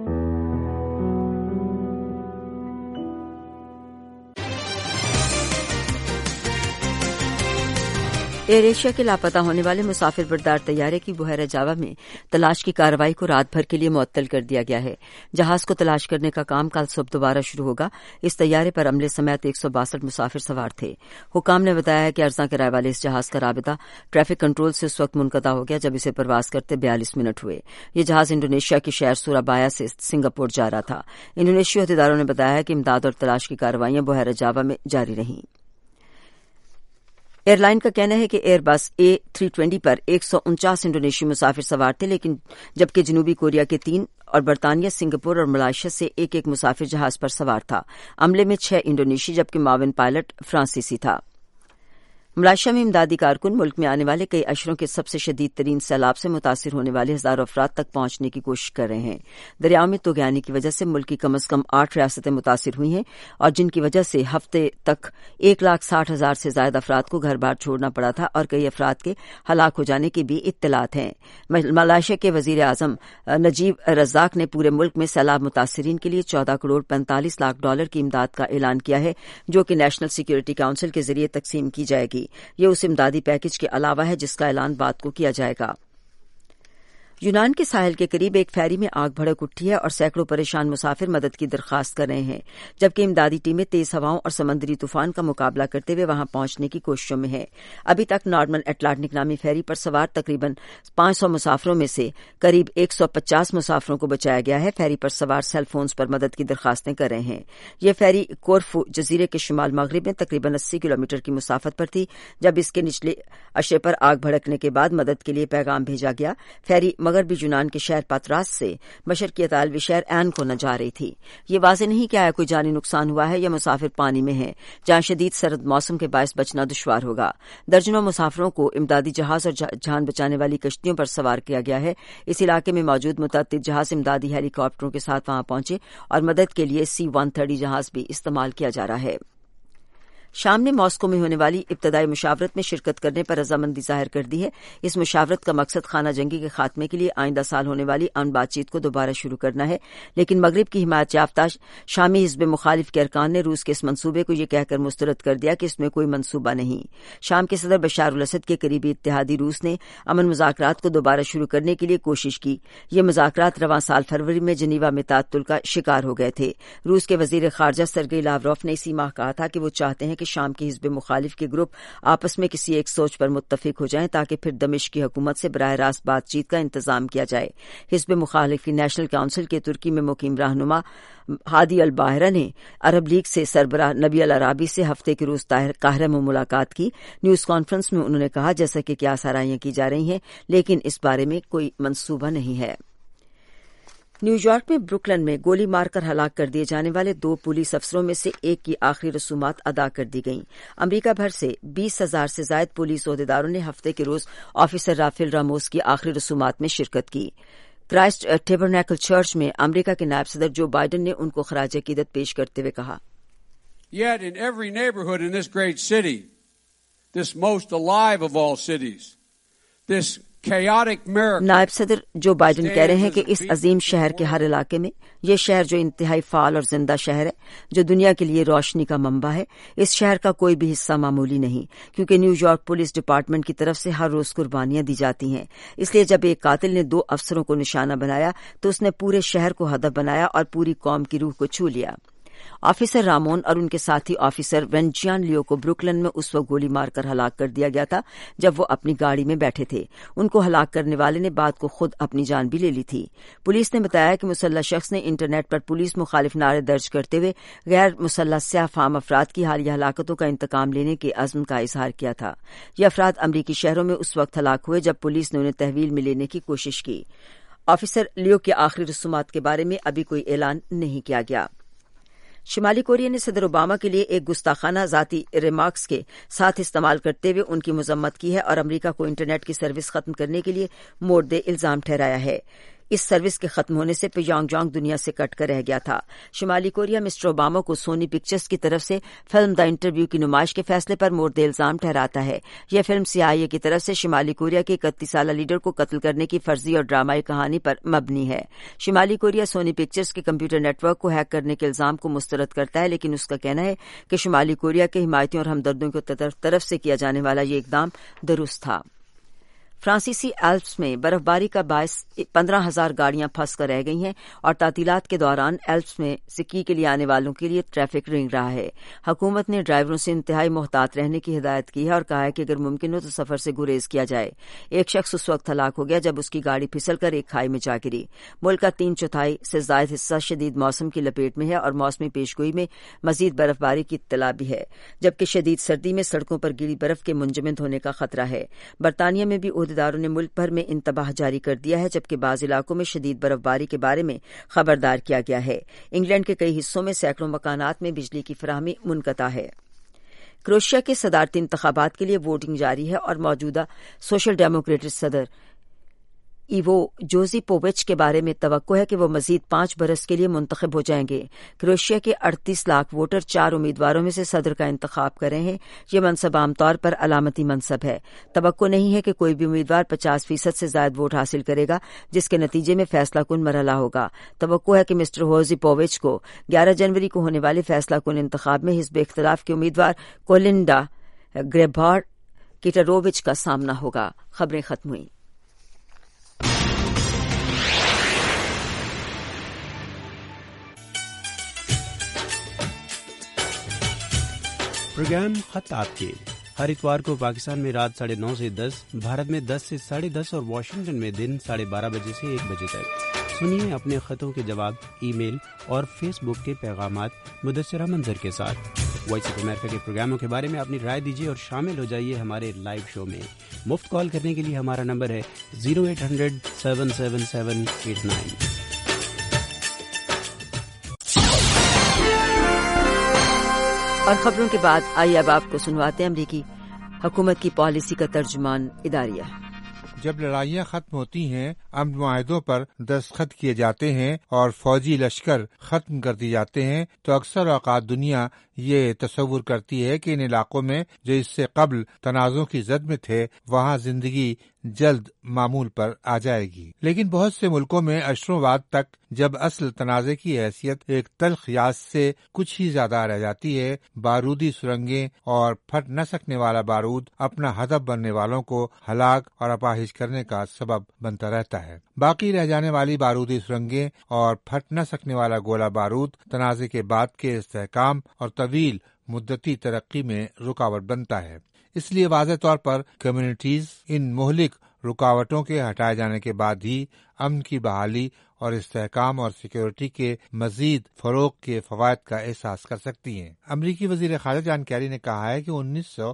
ایئر ایشیا کے لاپتہ ہونے والے مسافر بردار طیارے کی بحیرہ جاوا میں تلاش کی کارروائی کو رات بھر کے لیے معطل کر دیا گیا ہے۔ جہاز کو تلاش کرنے کا کام کل صبح دوبارہ شروع ہوگا۔ اس طیارے پر عملے سمیت 162 مسافر سوار تھے۔ حکام نے بتایا ہے کہ ارزاں کرائے والے اس جہاز کا رابطہ ٹریفک کنٹرول سے اس وقت منقطع ہو گیا جب اسے پرواز کرتے 42 منٹ ہوئے۔ یہ جہاز انڈونیشیا کے شہر سورابایا سے سنگاپور جا رہا تھا۔ انڈونیشی عہدیداروں نے بتایا کہ امداد اور تلاش کی کارروائیاں بحیرہ جاوا میں جاری رہیں۔ ایئر لائن کا کہنا ہے کہ ایئر بس A320 پر 149 انڈونیشی مسافر سوار تھے، لیکن جبکہ جنوبی کوریا کے 3 اور برطانیہ، سنگاپور اور ملائیشیا سے ایک مسافر جہاز پر سوار تھا۔ عملے میں 6 انڈونیشی جبکہ معاون پائلٹ فرانسیسی تھا۔ ملائیشیا میں امدادی کارکن ملک میں آنے والے کئی اشروں کے سب سے شدید ترین سیلاب سے متاثر ہونے والے ہزاروں افراد تک پہنچنے کی کوشش کر رہے ہیں۔ دریاؤں میں طغیانی کی وجہ سے ملک کی کم از کم 8 ریاستیں متاثر ہوئی ہیں اور جن کی وجہ سے ہفتے تک 1,60,000 سے زائد افراد کو گھر بار چھوڑنا پڑا تھا اور کئی افراد کے ہلاک ہو جانے کی بھی اطلاعات ہیں۔ ملائیشیا کے وزیر اعظم نجیب رزاق نے پورے ملک میں سیلاب متاثرین کے لیے $14.45 کی امداد کا اعلان کیا ہے، جو کہ نیشنل سیکورٹی کونسل کے ذریعے تقسیم کی جائے گی۔ یہ اس امدادی پیکج کے علاوہ ہے جس کا اعلان بعد کو کیا جائے گا۔ یونان کے ساحل کے قریب ایک فیری میں آگ بھڑک اٹھی ہے اور سینکڑوں پریشان مسافر مدد کی درخواست کر رہے ہیں، جبکہ امدادی ٹیمیں تیز ہواؤں اور سمندری طوفان کا مقابلہ کرتے ہوئے وہاں پہنچنے کی کوششوں میں ہیں۔ ابھی تک نارمن اٹلانٹک نامی فیری پر سوار تقریباً 500 مسافروں میں سے قریب 150 مسافروں کو بچایا گیا ہے۔ فیری پر سوار سیل فونز پر مدد کی درخواستیں کر رہے ہیں۔ یہ فیری کورفو جزیرے کے شمال مغرب میں تقریباً 80 کلومیٹر کی مسافت پر تھی جب اس کے نچلے اشرے پر آگ بھڑکنے کے بعد مدد کے لیے پیغام بھیجا گیا۔ فیری مغربی یونان کے شہر پاتراس سے مشرقی اطالوی شہر این کو نہ جا رہی تھی۔ یہ واضح نہیں کہ آیا کوئی جانی نقصان ہوا ہے یا مسافر پانی میں ہیں، جہاں شدید سرد موسم کے باعث بچنا دشوار ہوگا۔ درجنوں مسافروں کو امدادی جہاز اور جان بچانے والی کشتیوں پر سوار کیا گیا ہے۔ اس علاقے میں موجود متعدد جہاز امدادی ہیلی کاپٹروں کے ساتھ وہاں پہنچے اور مدد کے لیے C-130 جہاز بھی استعمال کیا جا رہا ہے۔ شام نے ماسکو میں ہونے والی ابتدائی مشاورت میں شرکت کرنے پر رضامندی ظاہر کر دی ہے۔ اس مشاورت کا مقصد خانہ جنگی کے خاتمے کے لیے آئندہ سال ہونے والی امن بات چیت کو دوبارہ شروع کرنا ہے، لیکن مغرب کی حمایت یافتہ شامی حزب مخالف کے ارکان نے روس کے اس منصوبے کو یہ کہہ کر مسترد کر دیا کہ اس میں کوئی منصوبہ نہیں۔ شام کے صدر بشار الاسد کے قریبی اتحادی روس نے امن مذاکرات کو دوبارہ شروع کرنے کے لیے کوشش کی۔ یہ مذاکرات رواں سال فروری میں جنیوا میں تعطل کا شکار ہو گئے تھے۔ روس کے وزیر خارجہ سرگئی لاوروف نے اسی ماہ کہا تھا کہ وہ چاہتے ہیں کہ شام کے حزب مخالف کے گروپ آپس میں کسی ایک سوچ پر متفق ہو جائیں تاکہ پھر دمشق کی حکومت سے براہ راست بات چیت کا انتظام کیا جائے۔ حزب مخالف کی نیشنل کونسل کے ترکی میں مقیم رہنما ہادی الباہرہ نے عرب لیگ سے سربراہ نبی العرابی سے ہفتے کے روز قاہرہ میں ملاقات کی۔ نیوز کانفرنس میں انہوں نے کہا جیسا کہ کیا آرائیاں کی جا رہی ہیں لیکن اس بارے میں کوئی منصوبہ نہیں ہے۔ نیو یارک میں بروکلن میں گولی مار کر ہلاک کر دیے جانے والے 2 پولیس افسروں میں سے ایک کی آخری رسومات ادا کر دی گئیں۔ امریکہ بھر سے 20,000 سے زائد پولیس عہدیداروں نے ہفتے کے روز آفیسر رافیل راموس کی آخری رسومات میں شرکت کی۔ کرائسٹ ٹیبرنیکل چرچ میں امریکہ کے نائب صدر جو بائیڈن نے ان کو خراج عقیدت پیش کرتے ہوئے کہا، Yet in every neighborhood in this great city, this most alive of all cities, this نائب صدر جو بائیڈن کہہ رہے ہیں کہ اس عظیم شہر کے ہر علاقے میں یہ شہر جو انتہائی فعال اور زندہ شہر ہے، جو دنیا کے لیے روشنی کا منبع ہے، اس شہر کا کوئی بھی حصہ معمولی نہیں، کیونکہ نیو یارک پولیس ڈپارٹمنٹ کی طرف سے ہر روز قربانیاں دی جاتی ہیں۔ اس لیے جب ایک قاتل نے 2 افسروں کو نشانہ بنایا تو اس نے پورے شہر کو ہدف بنایا اور پوری قوم کی روح کو چھو لیا۔ آفیسر رامون اور ان کے ساتھی آفیسر وینجیان لیو کو بروکلن میں اس وقت گولی مار کر ہلاک کر دیا گیا تھا جب وہ اپنی گاڑی میں بیٹھے تھے۔ ان کو ہلاک کرنے والے نے بعد کو خود اپنی جان بھی لے لی تھی۔ پولیس نے بتایا کہ مسلح شخص نے انٹرنیٹ پر پولیس مخالف نعرے درج کرتے ہوئے غیر مسلح سیاہ فام افراد کی حالیہ ہلاکتوں کا انتقام لینے کے عزم کا اظہار کیا تھا۔ یہ افراد امریکی شہروں میں اس وقت ہلاک ہوئے جب پولیس نے انہیں تحویل میں لینے کی کوشش کی۔ آفیسر لیو کے آخری رسومات کے بارے میں ابھی کوئی اعلان نہیں کیا گیا۔ شمالی کوریا نے صدر اوباما کے لیے ایک گستاخانہ ذاتی ریمارکس کے ساتھ استعمال کرتے ہوئے ان کی مذمت کی ہے اور امریکہ کو انٹرنیٹ کی سروس ختم کرنے کے لیے موڑ دے الزام ٹھہرایا ہے۔ اس سروس کے ختم ہونے سے پیونگ جانگ دنیا سے کٹ کر رہ گیا تھا۔ شمالی کوریا مسٹر اوباما کو سونی پکچرز کی طرف سے فلم دا انٹرویو کی نمائش کے فیصلے پر مورد الزام ٹھہراتا ہے۔ یہ فلم CIA کی طرف سے شمالی کوریا کے 31 سالہ لیڈر کو قتل کرنے کی فرضی اور ڈرامائی کہانی پر مبنی ہے۔ شمالی کوریا سونی پکچرز کے کمپیوٹر نیٹ ورک کو ہیک کرنے کے الزام کو مسترد کرتا ہے، لیکن اس کا کہنا ہے کہ شمالی کوریا کے حمایتیوں اور ہمدردوں کی طرف سے کیا جانے والا یہ اقدام درست تھا۔ فرانسیسی ایلپس میں برف باری کا باعث 15,000 گاڑیاں پھنس کر رہ گئی ہیں اور تعطیلات کے دوران ایلپس میں سکی کے لیے آنے والوں کے لیے ٹریفک رنگ رہا ہے۔ حکومت نے ڈرائیوروں سے انتہائی محتاط رہنے کی ہدایت کی ہے اور کہا ہے کہ اگر ممکن ہو تو سفر سے گریز کیا جائے۔ ایک شخص اس وقت ہلاک ہو گیا جب اس کی گاڑی پھسل کر ایک کھائی میں جا گری۔ ملک کا 3/4 سے زائد حصہ شدید موسم کی لپیٹ میں ہے اور موسمی پیشگوئی میں مزید برف باری کی اطلاع بھی ہے، جبکہ شدید سردی میں سڑکوں پر گری برف کے منجمد ہونے کا خطرہ ہے۔ برطانیہ میں بھی عہدیداروں نے ملک بھر میں انتباہ جاری کر دیا ہے، جبکہ بعض علاقوں میں شدید برف باری کے بارے میں خبردار کیا گیا ہے۔ انگلینڈ کے کئی حصوں میں سینکڑوں مکانات میں بجلی کی فراہمی منقطع ہے۔ کروشیا کے صدارتی انتخابات کے لیے ووٹنگ جاری ہے اور موجودہ سوشل ڈیموکریٹک صدر ایوو جوزیپووچ کے بارے میں توقع ہے کہ وہ مزید 5 برس کے لیے منتخب ہو جائیں گے۔ کروشیا کے 38 لاکھ ووٹر 4 امیدواروں میں سے صدر کا انتخاب کر رہے ہیں۔ یہ منصب عام طور پر علامتی منصب ہے۔ توقع نہیں ہے کہ کوئی بھی امیدوار 50% سے زائد ووٹ حاصل کرے گا، جس کے نتیجے میں فیصلہ کن مرحلہ ہوگا۔ توقع ہے کہ مسٹر جوزیپووچ کو 11 جنوری کو ہونے والے فیصلہ کن انتخاب میں حزب اختلاف کے امیدوار کولنڈا گریبھار کیٹارووچ کا سامنا ہوگا۔ خبریں ختم ہوئیں۔ پروگرام خط آپ کے ہر اتوار کو پاکستان میں رات 9:30 سے 10، بھارت میں 10 سے 10:30 اور واشنگٹن میں دن 12:30 بجے سے 1 بجے تک۔ سنیے اپنے خطوں کے جواب ای میل اور فیس بک کے پیغامات مدثرہ منظر کے ساتھ۔ وائس آف امریکہ کے پروگراموں کے بارے میں اپنی رائے دیجیے اور شامل ہو جائیے ہمارے لائیو شو میں۔ مفت کال کرنے کے لیے ہمارا نمبر ہے 0800-777-89۔ اور خبروں کے بعد آئیے اب آپ کو سنواتے ہیں امریکی حکومت کی پالیسی کا ترجمان اداریہ۔ جب لڑائیاں ختم ہوتی ہیں، امن معاہدوں پر دستخط کیے جاتے ہیں اور فوجی لشکر ختم کر دی جاتے ہیں، تو اکثر اوقات دنیا یہ تصور کرتی ہے کہ ان علاقوں میں جو اس سے قبل تنازعوں کی زد میں تھے، وہاں زندگی جلد معمول پر آ جائے گی۔ لیکن بہت سے ملکوں میں عشروں بعد تک جب اصل تنازع کی حیثیت ایک تلخ یاد سے کچھ ہی زیادہ رہ جاتی ہے، بارودی سرنگیں اور پھٹ نہ سکنے والا بارود اپنا ہدف بننے والوں کو ہلاک اور اپاہج کرنے کا سبب بنتا رہتا ہے۔ باقی رہ جانے والی بارودی سرنگیں اور پھٹ نہ سکنے والا گولہ بارود تنازع کے بعد کے استحکام اور طویل مدتی ترقی میں رکاوٹ بنتا ہے۔ اس لیے واضح طور پر کمیونٹیز ان مہلک رکاوٹوں کے ہٹائے جانے کے بعد ہی امن کی بحالی اور استحکام اور سیکیورٹی کے مزید فروغ کے فوائد کا احساس کر سکتی ہیں۔ امریکی وزیر خارجہ جان کیری نے کہا ہے کہ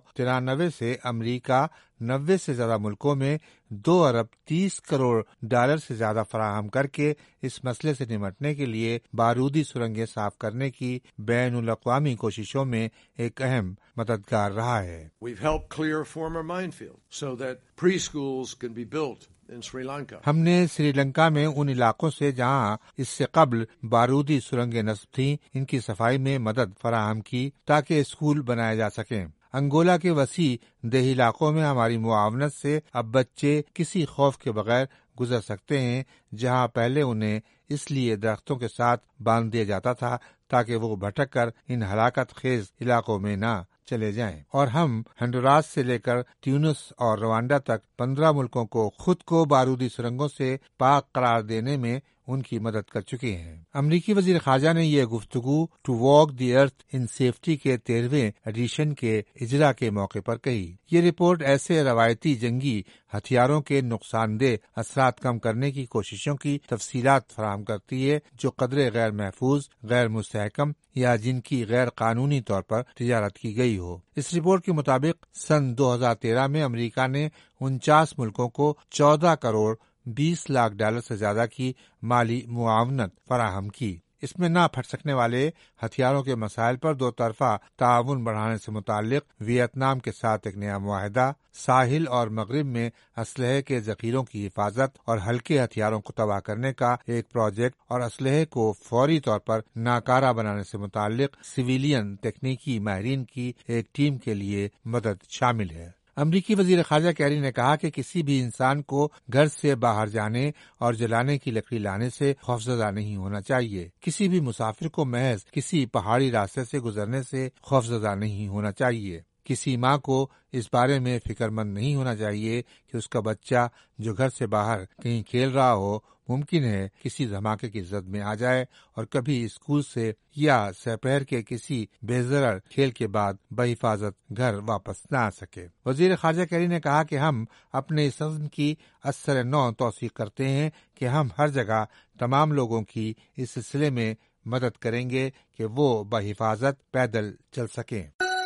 1993 سے امریکہ 90 سے زیادہ ملکوں میں $2 ارب 30 کروڑ سے زیادہ فراہم کر کے اس مسئلے سے نمٹنے کے لیے بارودی سرنگیں صاف کرنے کی بین الاقوامی کوششوں میں ایک اہم مددگار رہا ہے۔ We've helped clear former minefields so that preschools can be built in Sri Lanka. ہم نے سری لنکا میں ان علاقوں سے جہاں اس سے قبل بارودی سرنگیں نصب تھیں، ان کی صفائی میں مدد فراہم کی تاکہ اسکول بنائے جا سکیں۔ انگولا کے وسیع دیہی علاقوں میں ہماری معاونت سے اب بچے کسی خوف کے بغیر گزر سکتے ہیں، جہاں پہلے انہیں اس لیے درختوں کے ساتھ باندھ دیا جاتا تھا تاکہ وہ بھٹک کر ان ہلاکت خیز علاقوں میں نہ چلے جائیں۔ اور ہم ہنڈوراس سے لے کر تیونس اور روانڈا تک 15 ملکوں کو خود کو بارودی سرنگوں سے پاک قرار دینے میں ان کی مدد کر چکے ہیں۔ امریکی وزیر خارجہ نے یہ گفتگو to walk the earth in safety کے 13ویں ایڈیشن کے اجرا کے موقع پر کہی۔ یہ رپورٹ ایسے روایتی جنگی ہتھیاروں کے نقصان دہ اثرات کم کرنے کی کوششوں کی تفصیلات فراہم کرتی ہے جو قدرے غیر محفوظ، غیر مستحکم یا جن کی غیر قانونی طور پر تجارت کی گئی ہو۔ اس رپورٹ کے مطابق سن 2013 میں امریکہ نے 49 ملکوں کو $14 کروڑ 20 لاکھ سے زیادہ کی مالی معاونت فراہم کی۔ اس میں نہ پھٹ سکنے والے ہتھیاروں کے مسائل پر دو طرفہ تعاون بڑھانے سے متعلق ویتنام کے ساتھ ایک نیا معاہدہ، ساحل اور مغرب میں اسلحے کے ذخیروں کی حفاظت اور ہلکے ہتھیاروں کو تباہ کرنے کا ایک پروجیکٹ، اور اسلحے کو فوری طور پر ناکارہ بنانے سے متعلق سویلین تکنیکی ماہرین کی ایک ٹیم کے لیے مدد شامل ہے۔ امریکی وزیر خارجہ کیری نے کہا کہ کسی بھی انسان کو گھر سے باہر جانے اور جلانے کی لکڑی لانے سے خوفزدہ نہیں ہونا چاہیے۔ کسی بھی مسافر کو محض کسی پہاڑی راستے سے گزرنے سے خوفزدہ نہیں ہونا چاہیے۔ کسی ماں کو اس بارے میں فکر مند نہیں ہونا چاہیے کہ اس کا بچہ جو گھر سے باہر کہیں کھیل رہا ہو ممکن ہے کسی دھماکے کی زد میں آ جائے اور کبھی اسکول سے یا سپہر کے کسی بے ضرر کھیل کے بعد بحفاظت گھر واپس نہ آ سکے۔ وزیر خارجہ کیری نے کہا کہ ہم اپنے اس عزم کی اثر نو توثیق کرتے ہیں کہ ہم ہر جگہ تمام لوگوں کی اس سلسلے میں مدد کریں گے کہ وہ بحفاظت پیدل چل سکیں۔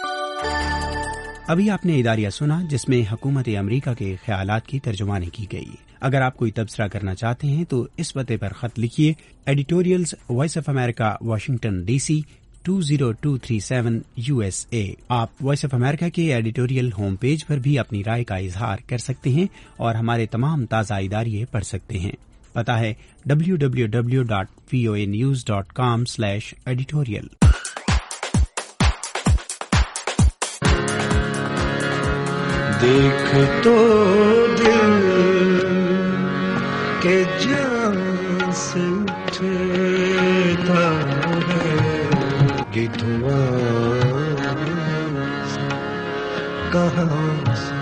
ابھی آپ نے اداریہ سنا جس میں حکومت امریکہ کے خیالات کی ترجمانی کی گئی۔ اگر آپ کوئی تبصرہ کرنا چاہتے ہیں تو اس پتے پر خط لکھیے، editorials voice of America, Washington D C 20237 USA। आप वॉइस ऑफ अमेरिका के एडिटोरियल होम पेज पर भी अपनी राय का इजहार कर सकते हैं और हमारे तमाम ताज़ा इदारिये पढ़ सकते हैं। पता है www.voanews.com/editorial। देख तो दिल के जान से उठता है कि धुआं कहाँ से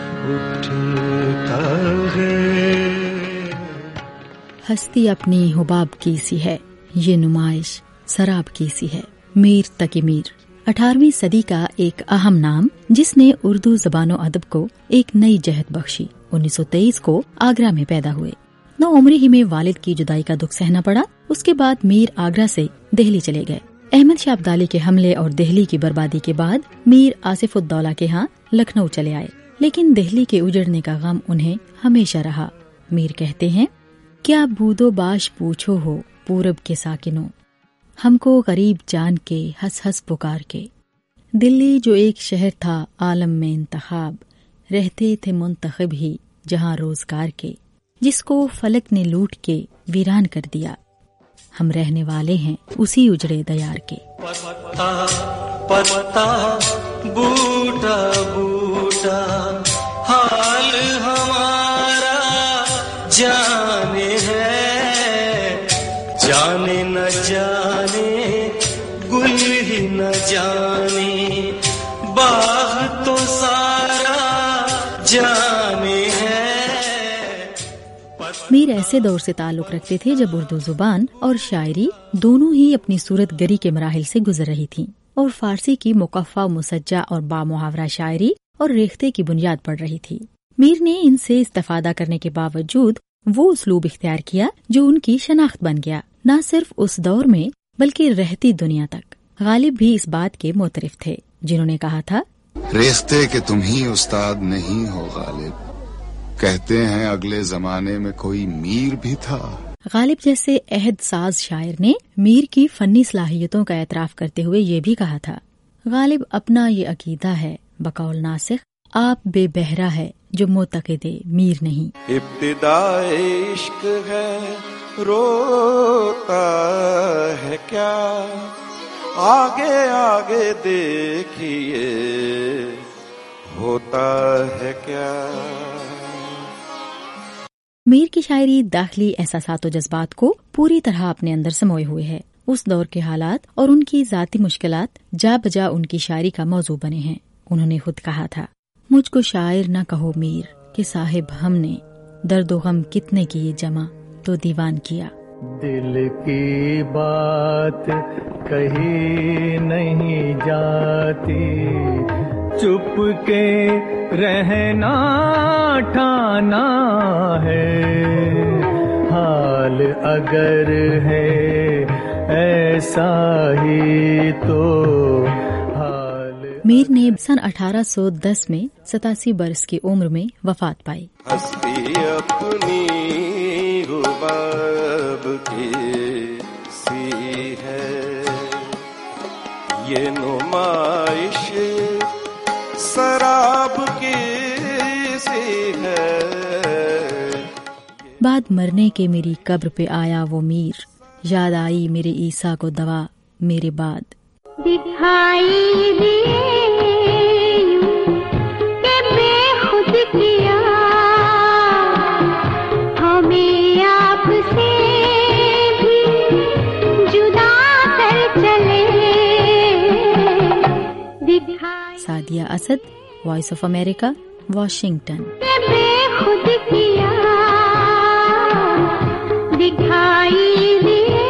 उठता है। हस्ती अपनी हुबाब की सी है, ये नुमाइश शराब की सी है। मीर तकी मीर 18वीं सदी का एक अहम नाम जिसने उर्दू ज़बानो अदब को एक नई जहत बख्शी। 1923 को आगरा में पैदा हुए। 9 उम्र ही में वालिद की जुदाई का दुख सहना पड़ा। उसके बाद मीर आगरा से दिल्ली चले गए। अहमद शाह अब्दाली के हमले और दिल्ली की बर्बादी के बाद मीर आसिफुद्दौला के यहाँ लखनऊ चले आए, लेकिन दिल्ली के उजड़ने का गम उन्हें हमेशा रहा। मीर कहते हैं, क्या बूदो बाश पूछो हो पूरब के साकिनों, हमको गरीब जान के हंस हंस पुकार के। दिल्ली जो एक शहर था आलम में इंतखाब, रहते थे मुंतखब ही जहां रोजगार के, जिसको फलक ने लूट के वीरान कर दिया। हम रहने वाले हैं उसी उजड़े दयार के। पत्ता पत्ता बूटा बूटा हाल हमारा जाने है, जाने न जाने गुल ही न जाने बाग तो सारा जाने है। मीर ऐसे दौर से ताल्लुक रखते थे जब उर्दू जुबान और शायरी दोनों ही अपनी सूरत गरी के मराहिल से गुजर रही थीं और फारसी की मुकफ़ा मुसज्जा और बामुहावरा शायरी और रेख्ते की बुनियाद पड़ रही थी। मीर ने इनसे इस्तेफादा करने के बावजूद वो उसलूब इख्तियार किया जो उनकी शनाख्त बन गया, न सिर्फ उस दौर में बल्कि रहती दुनिया तक। गालिब भी इस बात के मोतरिफ थे, जिन्होंने कहा था, रेख्ते के तुम ही उस्ताद नहीं हो गालिब, कहते हैं अगले जमाने में कोई मीर भी था। गालिब जैसे अहद साज शायर ने मीर की फन्नी सलाहियतों का एतराफ करते हुए ये भी कहा था, गालिब अपना ये अकीदा है बकौल नासिख, आप बेबहरा है जो मोतक़िदे मीर नहीं। इब्तिदाए इश्क है रोता है क्या, आगे आगे देखिए होता है क्या। मीर की शायरी दाखिली एहसासात और जज्बात को पूरी तरह अपने अंदर समोए हुए है। उस दौर के हालात और उनकी जाती मुश्किलात जा बजा उनकी शायरी का मौजू बने हैं। उन्होंने खुद कहा था, मुझको शायर न कहो मीर कि साहिब हमने दर्द गम कितने किए जमा तो दीवान किया। दिल की बात कही नहीं जाती, चुप के रहना ठाना है, हाल अगर है ऐसा ही तो मीर ने सन 1810 में 87 बरस की उम्र में वफात पाई। हस्ती अपनी हुबाब की सी है, ये नुमाइश शराब की सी है। बाद मरने के मेरी कब्र पे आया वो मीर, याद आई मेरे ईसा को दवा मेरे बाद। दिखाई दिए के बेखुद किया हमें आपसे भी जुदा कर चले। Sadia Asad, voice of America, Washington. बेखुद किया दिखाई दिए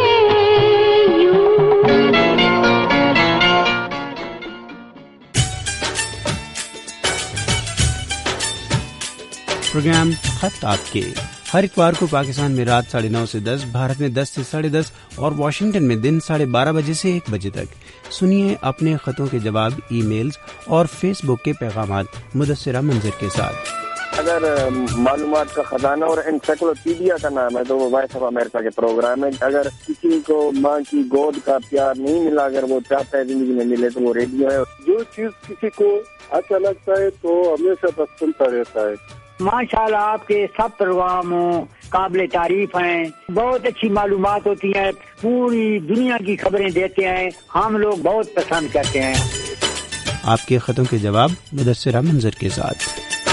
प्रोग्राम खत आपके हर इतवार को पाकिस्तान में रात 9:30 से 10, भारत में 10 से 10:30 और वाशिंगटन में दिन 12:30 बजे से 1 बजे तक। सुनिए अपने खतों के जवाब ईमेल्स और फेसबुक के पैगामात मुदस्सिरा मंजर के साथ। اگر معلومات کا خزانہ اور انسائکلوپیڈیا کا نام ہے تو وہ وائس آف امریکہ کے پروگرام ہے. اگر کسی کو ماں کی گود کا پیار نہیں ملا، اگر وہ چاہتا ہے زندگی میں ملے، تو وہ ریڈیو ہے. جو چیز کسی کو اچھا لگتا ہے تو ہمیشہ بس سنتا رہتا ہے. ماشاءاللہ آپ کے سب پروگرام قابل تعریف ہیں، بہت اچھی معلومات ہوتی ہیں، پوری دنیا کی خبریں دیتے ہیں، ہم لوگ بہت پسند کرتے ہیں. آپ کے خطوں کے جواب مدثرہ منظر کے ساتھ.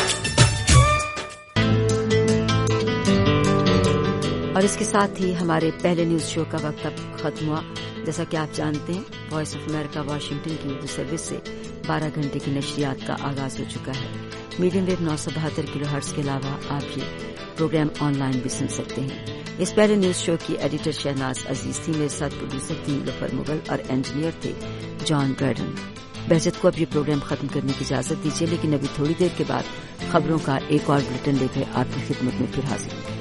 اور اس کے ساتھ ہی ہمارے پہلے نیوز شو کا وقت اب ختم ہوا. جیسا کہ آپ جانتے ہیں، وائس آف امریکہ واشنگٹن کی اردو سروس سے 12 گھنٹے کی نشریات کا آغاز ہو چکا ہے. میڈیم ویو 972 کلو ہرٹز کے علاوہ آپ یہ پروگرام آن لائن بھی سن سکتے ہیں. اس پہلے نیوز شو کی ایڈیٹر شہناز عزیز تھی، میرے ساتھ پروڈیوسر تھی لفر مغل اور انجینئر تھے جان برڈن. بہجت کو اب یہ پروگرام ختم کرنے کی اجازت دیجیے، لیکن ابھی تھوڑی دیر کے بعد خبروں کا ایک اور بلیٹن لے کر آپ کی خدمت میں پھر حاضر ہوں.